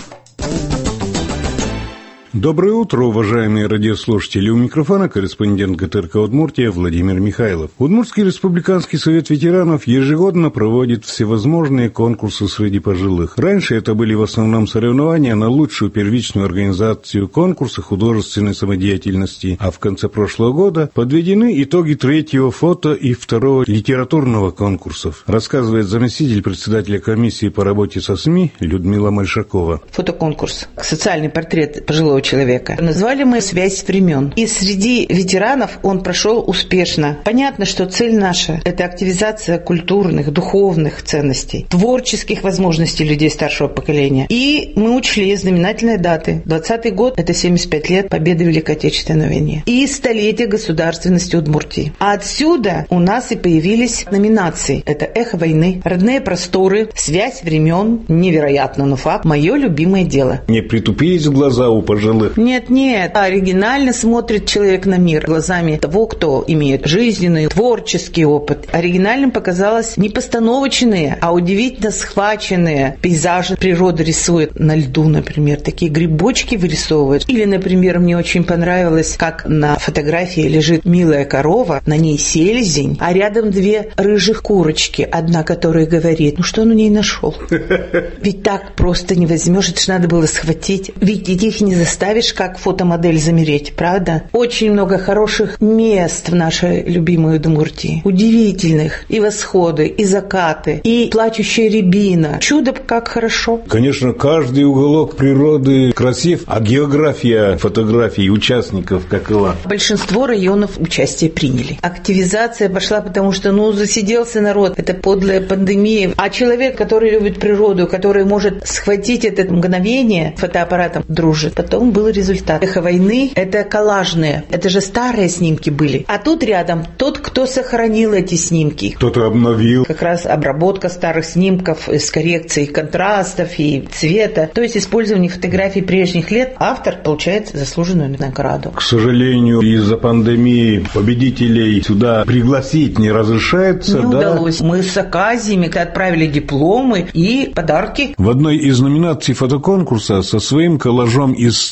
Доброе утро, уважаемые радиослушатели. У микрофона корреспондент ГТРК Удмуртия Владимир Михайлов. Удмуртский республиканский совет ветеранов ежегодно проводит всевозможные конкурсы среди пожилых. Раньше это были в основном соревнования на лучшую первичную организацию конкурса художественной самодеятельности, а в конце прошлого года подведены итоги третьего фото и второго литературного конкурсов, рассказывает заместитель председателя комиссии по работе со СМИ Людмила Мальшакова. Фотоконкурс «Социальный портрет пожилого человека». Назвали мы «Связь времен». И среди ветеранов он прошел успешно. Понятно, что цель наша – это активизация культурных, духовных ценностей, творческих возможностей людей старшего поколения. И мы учли знаменательные даты. 20-й год – это 75 лет победы в Великой Отечественной войне. И столетие государственности Удмуртии. А отсюда у нас и появились номинации. Это «Эхо войны», «Родные просторы», «Связь времен», невероятно, но факт, «Мое любимое дело». Не притупились глаза у пожилых? Нет. Оригинально смотрит человек на мир глазами того, кто имеет жизненный, творческий опыт. Оригинальным показалось не постановочные, а удивительно схваченные пейзажи природы рисует на льду, например. Такие грибочки вырисовывает. Или, например, мне очень понравилось, как на фотографии лежит милая корова, на ней селезень, а рядом две рыжих курочки. Одна, которая говорит, что он у ней нашел? Ведь так просто не возьмешь, это же надо было схватить. Ведь их не заставишь, как фотомодель, замереть, правда? Очень много хороших мест в нашей любимой Удмуртии. Удивительных. И восходы, и закаты, и плачущая рябина. Чудо, как хорошо. Конечно, каждый уголок природы красив, а география фотографий участников какова? Большинство районов участие приняли. Активизация пошла, потому что, засиделся народ. Это подлая пандемия. А человек, который любит природу, который может схватить это мгновение фотоаппаратом, дружит. Потом был результат. «Эхо войны» — это коллажные. Это же старые снимки были. А тут рядом тот, кто сохранил эти снимки. Кто-то обновил. Как раз обработка старых снимков с коррекцией контрастов и цвета. То есть использование фотографий прежних лет. Автор получает заслуженную награду. К сожалению, из-за пандемии победителей сюда пригласить не разрешается. Не удалось. Мы с оказиями отправили дипломы и подарки. В одной из номинаций фотоконкурса со своим коллажом из 100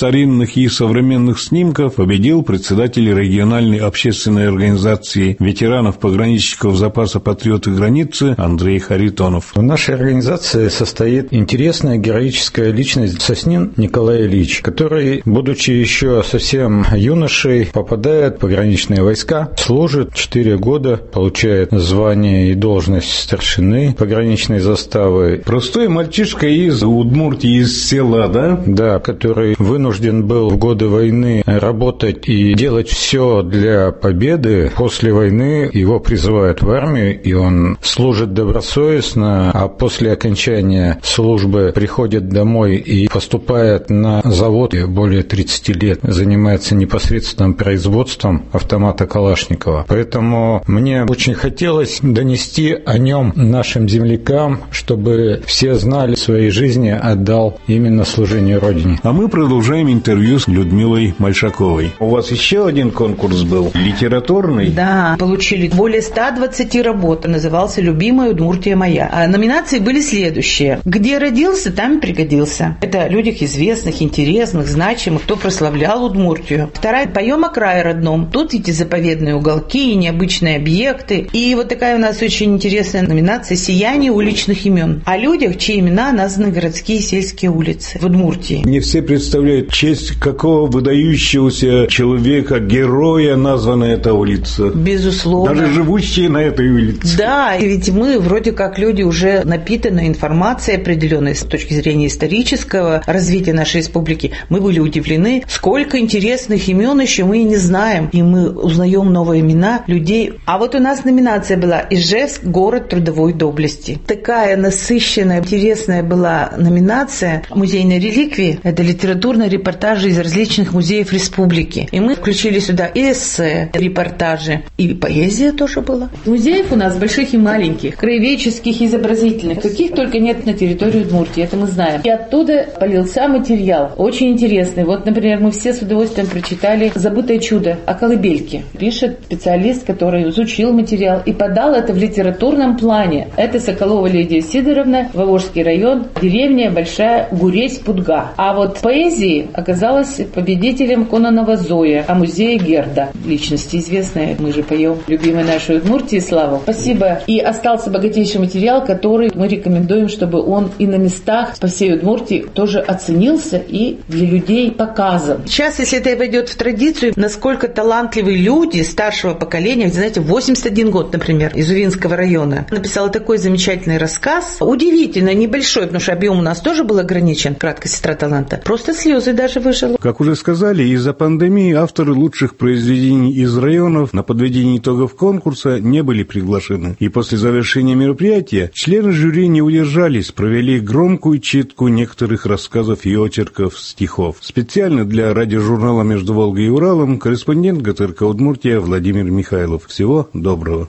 старинных и современных снимков победил председатель региональной общественной организации ветеранов-пограничников запаса «Патриоты границы» Андрей Харитонов. В нашей организации состоит интересная героическая личность Соснин Николай Ильич, который, будучи еще совсем юношей, попадает в пограничные войска, служит 4 года, получает звание и должность старшины пограничной заставы. Простой мальчишка из Удмуртии, из села, да? Да, который вынужден был в годы войны работать и делать все для победы. После войны его призывают в армию, и он служит добросовестно, а после окончания службы приходит домой и поступает на завод, и более 30 лет занимается непосредственным производством автомата Калашникова. Поэтому мне очень хотелось донести о нем нашим землякам, чтобы все знали, в своей жизни отдал именно служению Родине. А мы продолжаем интервью с Людмилой Мальшаковой. У вас еще один конкурс был, литературный? Да, получили более 120 работ, назывался «Любимая Удмуртия моя». А номинации были следующие. Где родился, там и пригодился. Это о людях известных, интересных, значимых, кто прославлял Удмуртию. Вторая «Поем о крае родном». Тут эти заповедные уголки и необычные объекты. И вот такая у нас очень интересная номинация «Сияние уличных имен». О людях, чьи имена названы городские и сельские улицы в Удмуртии. Не все представляют, в честь какого выдающегося человека, героя названа эта улица. Безусловно. Даже живущие на этой улице. Да, и ведь мы вроде как люди уже напитаны информацией определенной с точки зрения исторического развития нашей республики. Мы были удивлены, сколько интересных имен еще мы не знаем. И мы узнаем новые имена людей. А вот у нас номинация была «Ижевск. Город трудовой доблести». Такая насыщенная, интересная была номинация «Музейные реликвии». Это литературные репортажи из различных музеев республики. И мы включили сюда и эссе, репортажи, и поэзия тоже была. Музеев у нас больших и маленьких, краеведческих, изобразительных, каких только нет на территории Удмуртии, это мы знаем. И оттуда полился материал, очень интересный. Вот, например, мы все с удовольствием прочитали «Забытое чудо» о колыбельке. Пишет специалист, который изучил материал и подал это в литературном плане. Это Соколова Лидия Сидоровна, Воложский район, деревня Большая Гуресь-Пудга. А вот в поэзии оказалась победителем Кононова Зоя о музее Герда. Личности известные, мы же поем «Любимой нашей Удмуртии» славу. Спасибо. И остался богатейший материал, который мы рекомендуем, чтобы он и на местах по всей Удмуртии тоже оценился и для людей показан. Сейчас, если это войдет в традицию, насколько талантливые люди старшего поколения, знаете, 81 год, например, из Увинского района, написала такой замечательный рассказ, удивительно небольшой, потому что объем у нас тоже был ограничен, «Краткая сестра таланта». Просто слезы даже выжила. Как уже сказали, из-за пандемии авторы лучших произведений из районов на подведение итогов конкурса не были приглашены. И после завершения мероприятия члены жюри не удержались, провели громкую читку некоторых рассказов и очерков, стихов. Специально для радиожурнала «Между Волгой и Уралом» корреспондент ГТРК Удмуртия Владимир Михайлов. Всего доброго.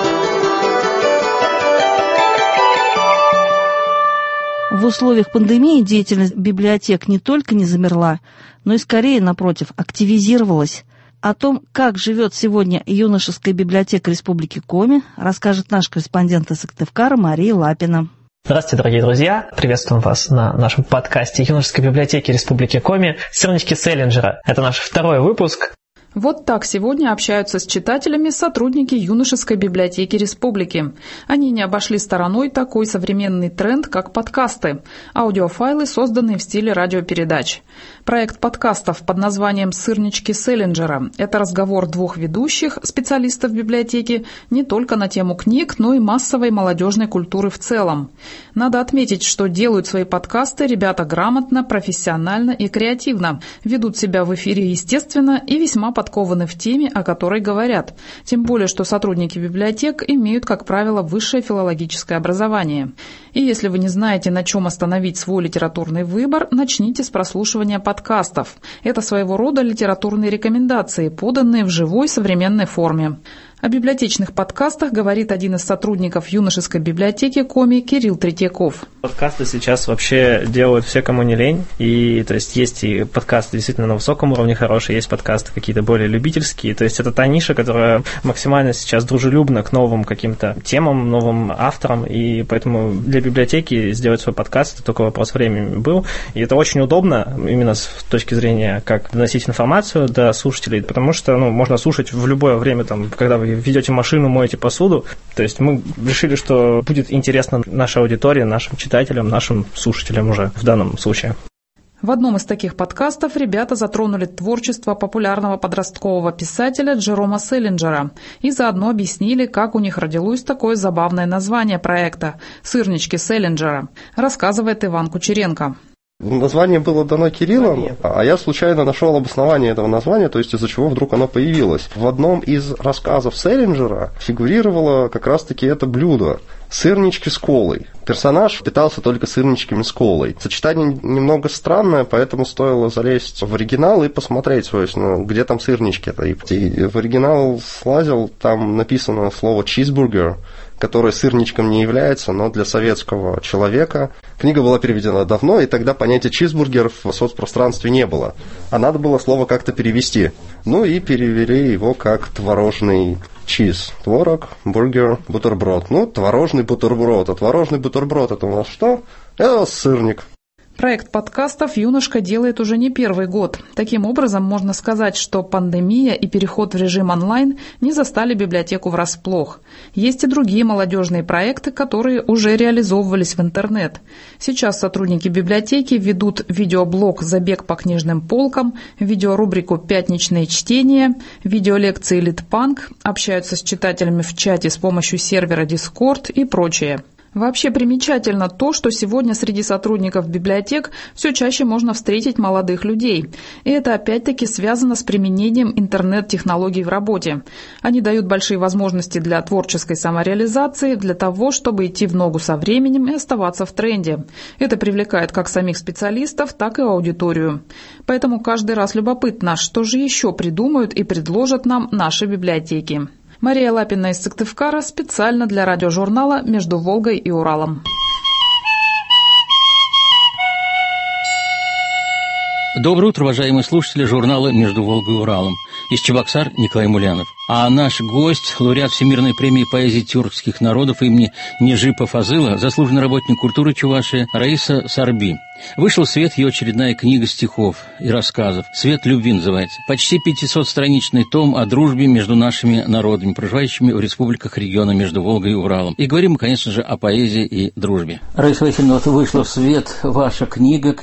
В условиях пандемии деятельность библиотек не только не замерла, но и скорее, напротив, активизировалась. О том, как живет сегодня юношеская библиотека Республики Коми, расскажет наш корреспондент из Сыктывкара Мария Лапина. Здравствуйте, дорогие друзья! Приветствуем вас на нашем подкасте юношеской библиотеки Республики Коми «Сырнички Селлинджера». Это наш второй выпуск. Вот так сегодня общаются с читателями сотрудники юношеской библиотеки республики. Они не обошли стороной такой современный тренд, как подкасты, аудиофайлы, созданные в стиле радиопередач. Проект подкастов под названием «Сырнички Селлинджера» – это разговор двух ведущих, специалистов библиотеки, не только на тему книг, но и массовой молодежной культуры в целом. Надо отметить, что делают свои подкасты ребята грамотно, профессионально и креативно, ведут себя в эфире естественно и весьма подкованы в теме, о которой говорят. Тем более, что сотрудники библиотек имеют, как правило, высшее филологическое образование. И если вы не знаете, на чем остановить свой литературный выбор, начните с прослушивания подкастов. Это своего рода литературные рекомендации, поданные в живой современной форме. О библиотечных подкастах говорит один из сотрудников юношеской библиотеки Коми Кирилл Третьяков. Подкасты сейчас вообще делают все, кому не лень. И то есть и подкасты действительно на высоком уровне хорошие, есть подкасты какие-то более любительские. То есть это та ниша, которая максимально сейчас дружелюбна к новым каким-то темам, новым авторам. И поэтому для библиотеки сделать свой подкаст – это только вопрос времени был. И это очень удобно именно с точки зрения, как доносить информацию до слушателей, потому что можно слушать в любое время, когда вы ведете машину, моете посуду. То есть мы решили, что будет интересно нашей аудитории, нашим читателям, нашим слушателям уже в данном случае. В одном из таких подкастов ребята затронули творчество популярного подросткового писателя Джерома Селлинджера и заодно объяснили, как у них родилось такое забавное название проекта «Сырнички Селлинджера», рассказывает Иван Кучеренко. Название было дано Кириллом, а я случайно нашел обоснование этого названия, то есть из-за чего вдруг оно появилось. В одном из рассказов Селлинджера фигурировало как раз-таки это блюдо – сырнички с колой. Персонаж питался только сырничками с колой. Сочетание немного странное, поэтому стоило залезть в оригинал и посмотреть, где там сырнички-то. И в оригинал слазил, там написано слово «cheeseburger», которое сырничком не является, но для советского человека. Книга была переведена давно, и тогда понятия чизбургер в соцпространстве не было. А надо было слово как-то перевести. И перевели его как творожный чиз. Творог, бургер, бутерброд. Творожный бутерброд. А творожный бутерброд это у нас что? Это сырник. Проект подкастов «Юношка» делает уже не первый год. Таким образом, можно сказать, что пандемия и переход в режим онлайн не застали библиотеку врасплох. Есть и другие молодежные проекты, которые уже реализовывались в интернет. Сейчас сотрудники библиотеки ведут видеоблог «Забег по книжным полкам», видеорубрику «Пятничные чтения», видеолекции «Литпанк», общаются с читателями в чате с помощью сервера Discord и прочее. Вообще примечательно то, что сегодня среди сотрудников библиотек все чаще можно встретить молодых людей. И это опять-таки связано с применением интернет-технологий в работе. Они дают большие возможности для творческой самореализации, для того, чтобы идти в ногу со временем и оставаться в тренде. Это привлекает как самих специалистов, так и аудиторию. Поэтому каждый раз любопытно, что же еще придумают и предложат нам наши библиотеки. Мария Лапина из Сыктывкара специально для радиожурнала «Между Волгой и Уралом». Доброе утро, уважаемые слушатели журнала «Между Волгой и Уралом». Из Чебоксар Николай Мулянов. А наш гость, лауреат Всемирной премии поэзии тюркских народов имени Нежипа Фазыла, заслуженный работник культуры Чувашии Раиса Сарби. Вышел в свет ее очередная книга стихов и рассказов. «Свет любви» называется. Почти 500-страничный том о дружбе между нашими народами, проживающими в республиках региона между Волгой и Уралом. И говорим мы, конечно же, о поэзии и дружбе. Раиса Васильевна, вышла в свет ваша книга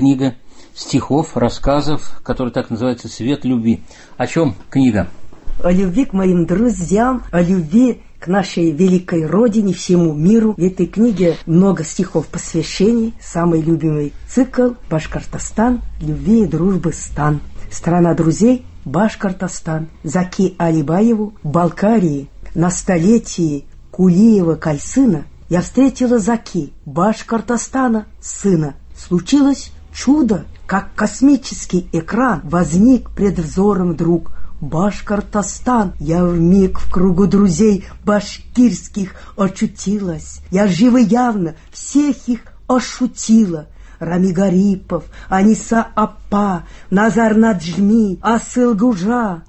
стихов, рассказов, которая так называется «Свет любви». О чем книга? О любви к моим друзьям, о любви к нашей великой родине, всему миру. В этой книге много стихов посвящений. Самый любимый цикл «Башкортостан. Любви и дружбы стан». Страна друзей Башкортостан. Заки Алибаеву, Балкарии. На столетии Кулиева-Кальсына я встретила Заки, Башкортостана, сына. Случилось чудо, как космический экран возник пред взором вдруг. Башкортостан, я вмиг в кругу друзей башкирских очутилась. Я живо явно всех их ошутила. Рами Гарипов, Аниса Апа, Назар Наджми, Асыл Гужа,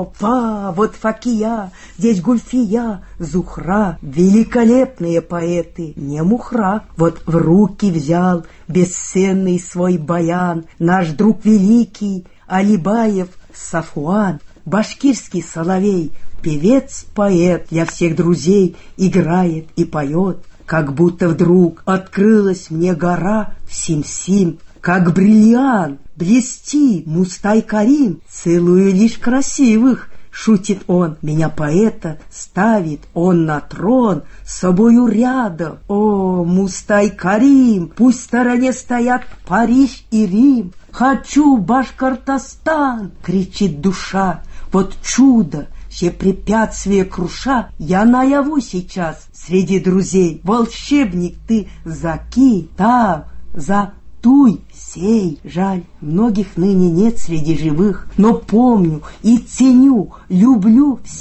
Опа, вот Факия, здесь Гульфия, Зухра, великолепные поэты, не мухра. Вот в руки взял бесценный свой баян наш друг великий Алибаев Сафуан, башкирский соловей, певец-поэт, для всех друзей играет и поет. Как будто вдруг открылась мне гора в Сим-Сим, как бриллиант, блести, Мустай-Карим, целую лишь красивых, шутит он, меня поэта ставит он на трон с собою рядом. О, Мустай-Карим, пусть в стороне стоят Париж и Рим. Хочу Башкортостан, кричит душа, вот чудо, все препятствия круша, я наяву сейчас среди друзей. Волшебник ты, Заки, там, за туй сей. Жаль, многих ныне нет среди живых, но помню и ценю, люблю всех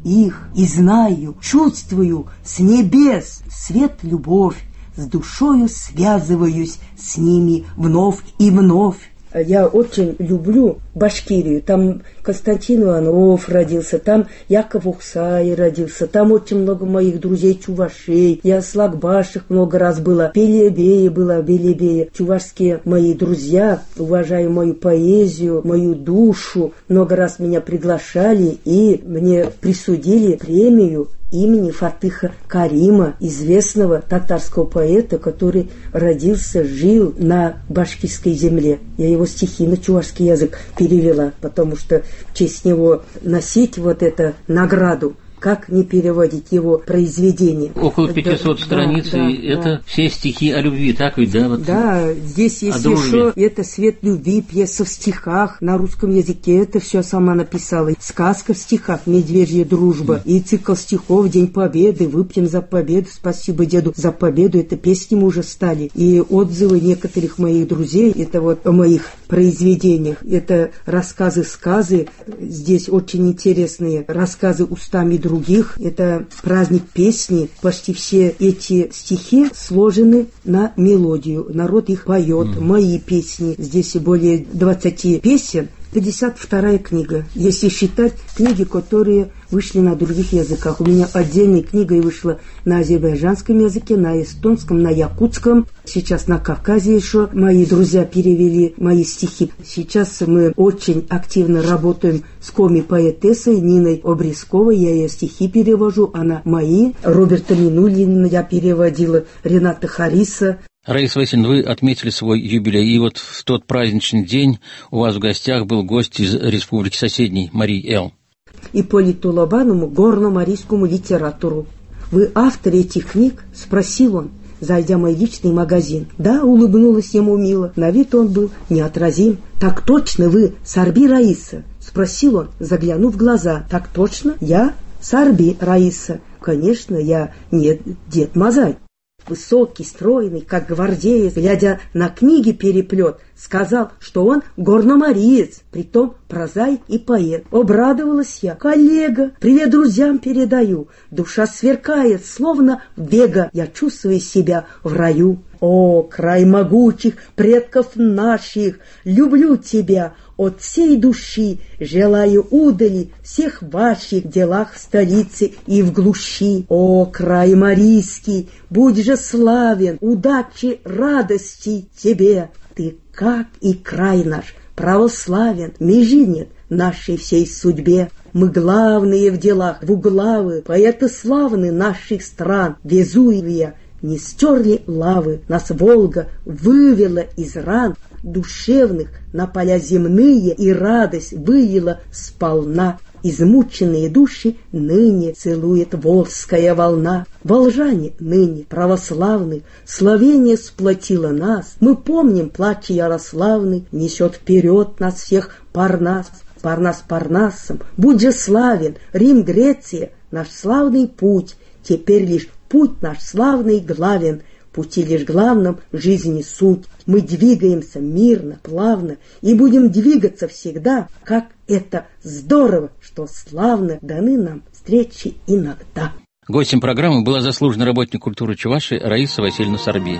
их и знаю, чувствую с небес свет, любовь, с душою связываюсь с ними вновь и вновь. Я очень люблю Башкирию. Там Константин Иванов родился, там Яков Ухсай родился, там очень много моих друзей чувашей. Я в Слагбашах много раз была, Белебее была, Белебее. Чувашские мои друзья, уважаю мою поэзию, мою душу. Много раз меня приглашали и мне присудили премию имени Фатыха Карима, известного татарского поэта, который родился, жил на башкирской земле. Я его стихи на чувашский язык перевела, потому что в честь него носить вот эту награду. Как не переводить его произведения? Около 500 страниц, да, и это да. Все стихи о любви, так ведь, да? Вот да, здесь есть еще это «Свет любви», пьеса в стихах, на русском языке, это все сама написала. Сказка в стихах «Медвежья дружба», и цикл стихов «День Победы», «Выпьем за победу», «Спасибо деду за победу», это песни уже стали. И отзывы некоторых моих друзей, это вот о моих произведениях, это рассказы-сказы, здесь очень интересные рассказы устами других, это праздник песни, почти все эти стихи сложены на мелодию, народ их поет, мои песни, здесь более 20 песен, 52-я книга, если считать книги, которые вышли на других языках. У меня отдельная книга и вышла на азербайджанском языке, на эстонском, на якутском. Сейчас на Кавказе еще мои друзья перевели мои стихи. Сейчас мы очень активно работаем с коми-поэтессой Ниной Обрезковой. Я ее стихи перевожу, она мои. Роберта Минуллина я переводила, Рената Хариса. Раиса Васильевна, вы отметили свой юбилей, и вот в тот праздничный день у вас в гостях был гость из республики соседней, Марий Эл. Ипполиту Лобанову, горно-марийскому литератору. Вы автор этих книг? Спросил он, зайдя в мой личный магазин. Да, улыбнулась ему мило, на вид он был неотразим. Так точно вы, Сарби Раиса? Спросил он, заглянув в глаза. Так точно, я Сарби Раиса. Конечно, я не Дед Мазай. Высокий, стройный, как гвардеец, глядя на книги переплет, сказал, что он горномариец, притом прозаик и поэт. Обрадовалась я. Коллега, привет друзьям передаю. Душа сверкает, словно вега. Я чувствую себя в раю. О, край могучих предков наших, люблю тебя от всей души, желаю удали всех ваших делах в столице и в глуши. О, край марийский, будь же славен, удачи, радости тебе. Ты, как и край наш, православен, межи нет нашей всей судьбе. Мы главные в делах, двуглавы, поэты славны наших стран, Везувия не стерли лавы, нас Волга вывела из ран душевных на поля земные, и радость выела сполна. Измученные души ныне целует волжская волна. Волжане ныне православны, словение сплотило нас. Мы помним плач Ярославный, несет вперед нас всех Парнас. Парнас Парнасом, будь же славен, Рим, Греция, наш славный путь. Теперь лишь путь наш славный главен, пути лишь главном жизни суть. Мы двигаемся мирно, плавно и будем двигаться всегда, как это здорово, что славно даны нам встречи иногда. Гостем программы была заслуженный работник культуры Чувашии Раиса Васильевна Сарби.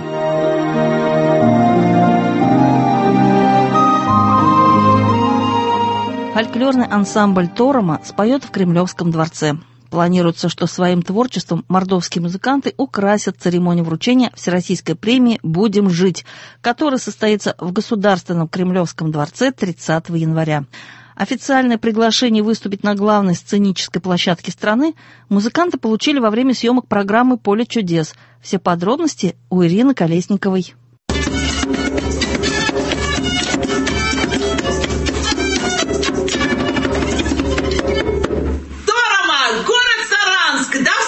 Фольклорный ансамбль «Торома» споет в Кремлевском дворце. Планируется, что своим творчеством мордовские музыканты украсят церемонию вручения Всероссийской премии «Будем жить», которая состоится в Государственном Кремлевском дворце 30 января. Официальное приглашение выступить на главной сценической площадке страны музыканты получили во время съемок программы «Поле чудес». Все подробности у Ирины Колесниковой.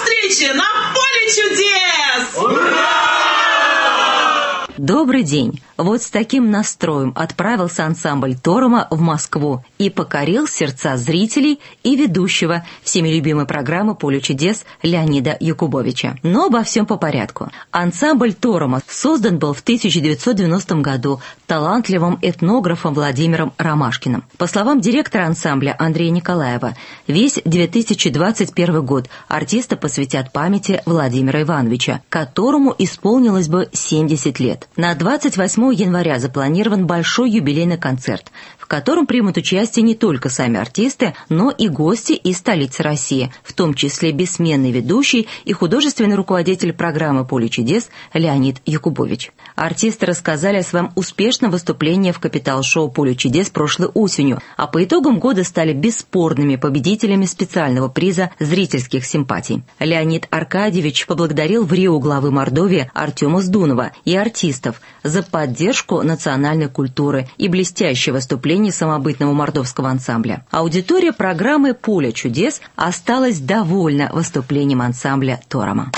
На поле чудес! Ура! Добрый день! Вот с таким настроем отправился ансамбль Торома в Москву и покорил сердца зрителей и ведущего всеми любимой программы «Поле чудес» Леонида Якубовича. Но обо всем по порядку. Ансамбль Торома создан был в 1990 году талантливым этнографом Владимиром Ромашкиным. По словам директора ансамбля Андрея Николаева, весь 2021 год артисты посвятят памяти Владимира Ивановича, которому исполнилось бы 70 лет. На 28 января запланирован большой юбилейный концерт, в котором примут участие не только сами артисты, но и гости из столицы России, в том числе бессменный ведущий и художественный руководитель программы «Поле чудес» Леонид Якубович. Артисты рассказали о своем успешном выступлении в капитал-шоу «Поле чудес» прошлой осенью, а по итогам года стали бесспорными победителями специального приза зрительских симпатий. Леонид Аркадьевич поблагодарил в Рио главы Мордовии Артема Сдунова и артистов за поддержку национальной культуры и блестящее выступление самобытного мордовского ансамбля. Аудитория программы «Поле чудес» осталась довольна выступлением ансамбля Торома.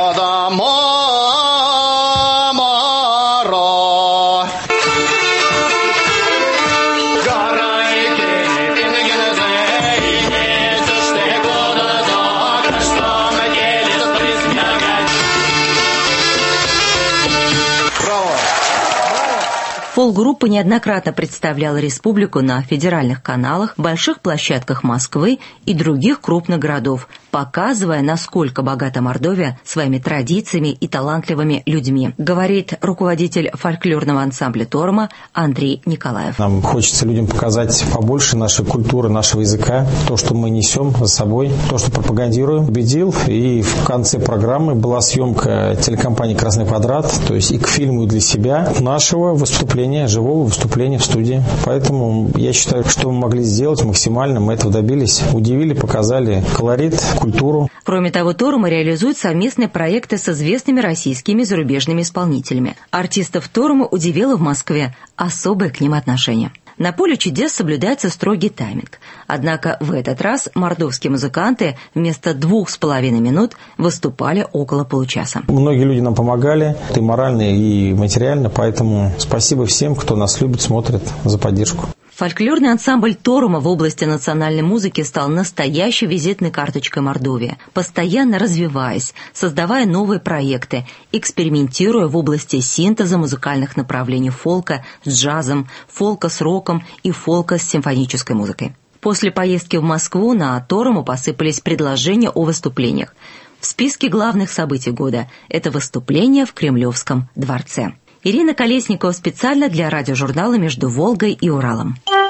Фолк-группа неоднократно представляла республику на федеральных каналах, больших площадках Москвы и других крупных городов, показывая, насколько богата Мордовия своими традициями и талантливыми людьми, говорит руководитель фольклорного ансамбля Торома Андрей Николаев. Нам хочется людям показать побольше нашей культуры, нашего языка, то, что мы несем за собой, то, что пропагандируем. Убедил, и в конце программы была съемка телекомпании «Красный квадрат», то есть и к фильму, и для себя, нашего выступления, живого выступления в студии. Поэтому я считаю, что мы могли сделать максимально, мы этого добились. Удивили, показали колорит, культуру. Кроме того, Торома реализует совместные проекты с известными российскими и зарубежными исполнителями. Артистов Торома удивило в Москве особое к ним отношение. На «Поле чудес» соблюдается строгий тайминг. Однако в этот раз мордовские музыканты вместо 2,5 минут выступали около получаса. Многие люди нам помогали, и морально, и материально, поэтому спасибо всем, кто нас любит, смотрит, за поддержку. Фольклорный ансамбль Торома в области национальной музыки стал настоящей визитной карточкой Мордовии, постоянно развиваясь, создавая новые проекты, экспериментируя в области синтеза музыкальных направлений фолка с джазом, фолка с роком и фолка с симфонической музыкой. После поездки в Москву на Торому посыпались предложения о выступлениях. В списке главных событий года – это выступление в Кремлевском дворце. Ирина Колесникова специально для радиожурнала «Между Волгой и Уралом».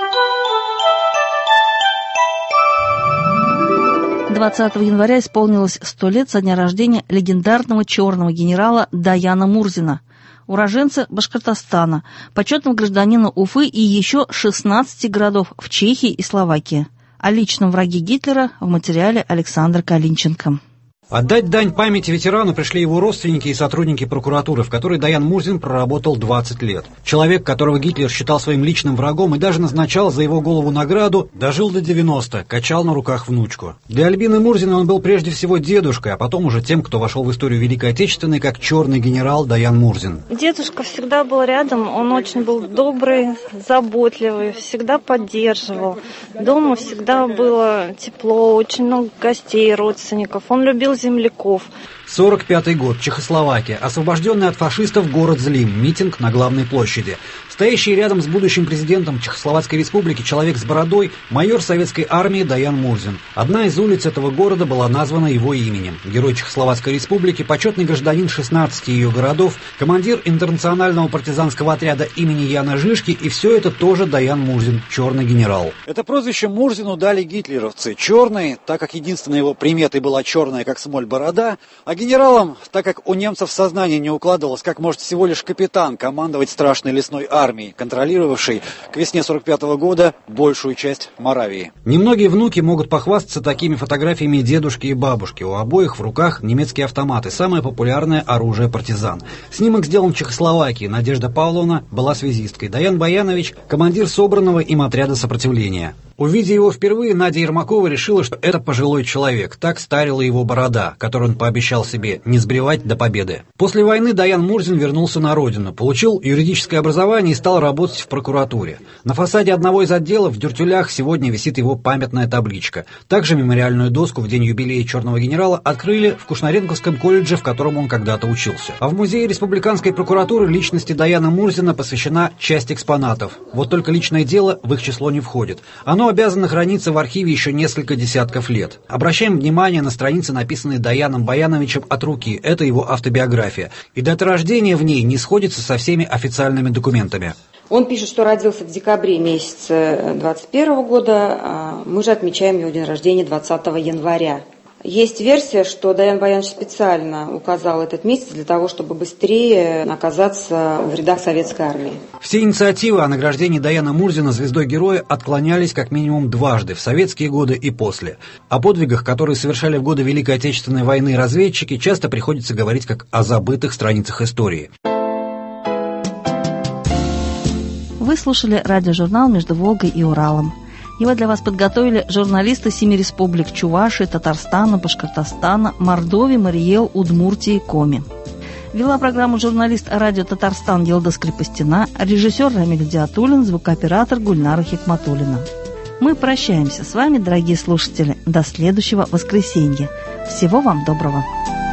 20 января исполнилось 100 лет со дня рождения легендарного черного генерала Даяна Мурзина, уроженца Башкортостана, почетного гражданина Уфы и еще 16 городов в Чехии и Словакии. О личном враге Гитлера в материале Александра Калинченко. Отдать дань памяти ветерану пришли его родственники и сотрудники прокуратуры, в которой Даян Мурзин проработал 20 лет. Человек, которого Гитлер считал своим личным врагом и даже назначал за его голову награду, дожил до 90, качал на руках внучку. Для Альбины Мурзиной он был прежде всего дедушкой, а потом уже тем, кто вошел в историю Великой Отечественной как черный генерал Даян Мурзин. Дедушка всегда был рядом, он очень был добрый, заботливый, всегда поддерживал. Дома всегда было тепло, очень много гостей, родственников. Он любил земляков. 45-й год. Чехословакия. Освобожденный от фашистов город Злим. Митинг на главной площади. Стоящий рядом с будущим президентом Чехословацкой республики человек с бородой, майор советской армии Даян Мурзин. Одна из улиц этого города была названа его именем. Герой Чехословацкой республики, почетный гражданин 16 ее городов, командир интернационального партизанского отряда имени Яна Жишки, и все это тоже Даян Мурзин, черный генерал. Это прозвище Мурзину дали гитлеровцы. Черный, так как единственной его приметой была черная, как смоль, борода, а генералом, так как у немцев в сознании не укладывалось, как может всего лишь капитан командовать страшной лесной армией, контролировавшей к весне 45-го года большую часть Моравии. Немногие внуки могут похвастаться такими фотографиями дедушки и бабушки. У обоих в руках немецкие автоматы, самое популярное оружие партизан. Снимок сделан в Чехословакии. Надежда Павловна была связисткой. Даян Баянович – командир собранного им отряда сопротивления. Увидя его впервые, Надя Ермакова решила, что это пожилой человек. Так старила его борода, которую он пообещал себе не сбривать до победы. После войны Даян Мурзин вернулся на родину, получил юридическое образование и стал работать в прокуратуре. На фасаде одного из отделов в Дюртюлях сегодня висит его памятная табличка. Также мемориальную доску в день юбилея Черного генерала открыли в Кушнаренковском колледже, в котором он когда-то учился. А в музее республиканской прокуратуры личности Даяна Мурзина посвящена часть экспонатов. Вот только личное дело в их число не входит. Оно обязано храниться в архиве еще несколько десятков лет. Обращаем внимание на страницы, написанные Даяном Баяновичем от руки. Это его автобиография. И дата рождения в ней не сходится со всеми официальными документами. Он пишет, что родился в декабре месяце 21 года, а мы же отмечаем его день рождения 20 января. Есть версия, что Даян Баянович специально указал этот месяц для того, чтобы быстрее оказаться в рядах советской армии. Все инициативы о награждении Даяна Мурзина звездой героя отклонялись как минимум дважды, в советские годы и после. О подвигах, которые совершали в годы Великой Отечественной войны разведчики, часто приходится говорить как о забытых страницах истории. Вы слушали радиожурнал «Между Волгой и Уралом». Его для вас подготовили журналисты 7 республик Чувашии, Татарстана, Башкортостана, Мордовии, Мариэл, Удмуртии, Коми. Вела программу журналист радио «Татарстан» Елдас Крепостина, режиссер Рамиль Диатуллин, звукооператор Гульнара Хикматуллина. Мы прощаемся с вами, дорогие слушатели, до следующего воскресенья. Всего вам доброго.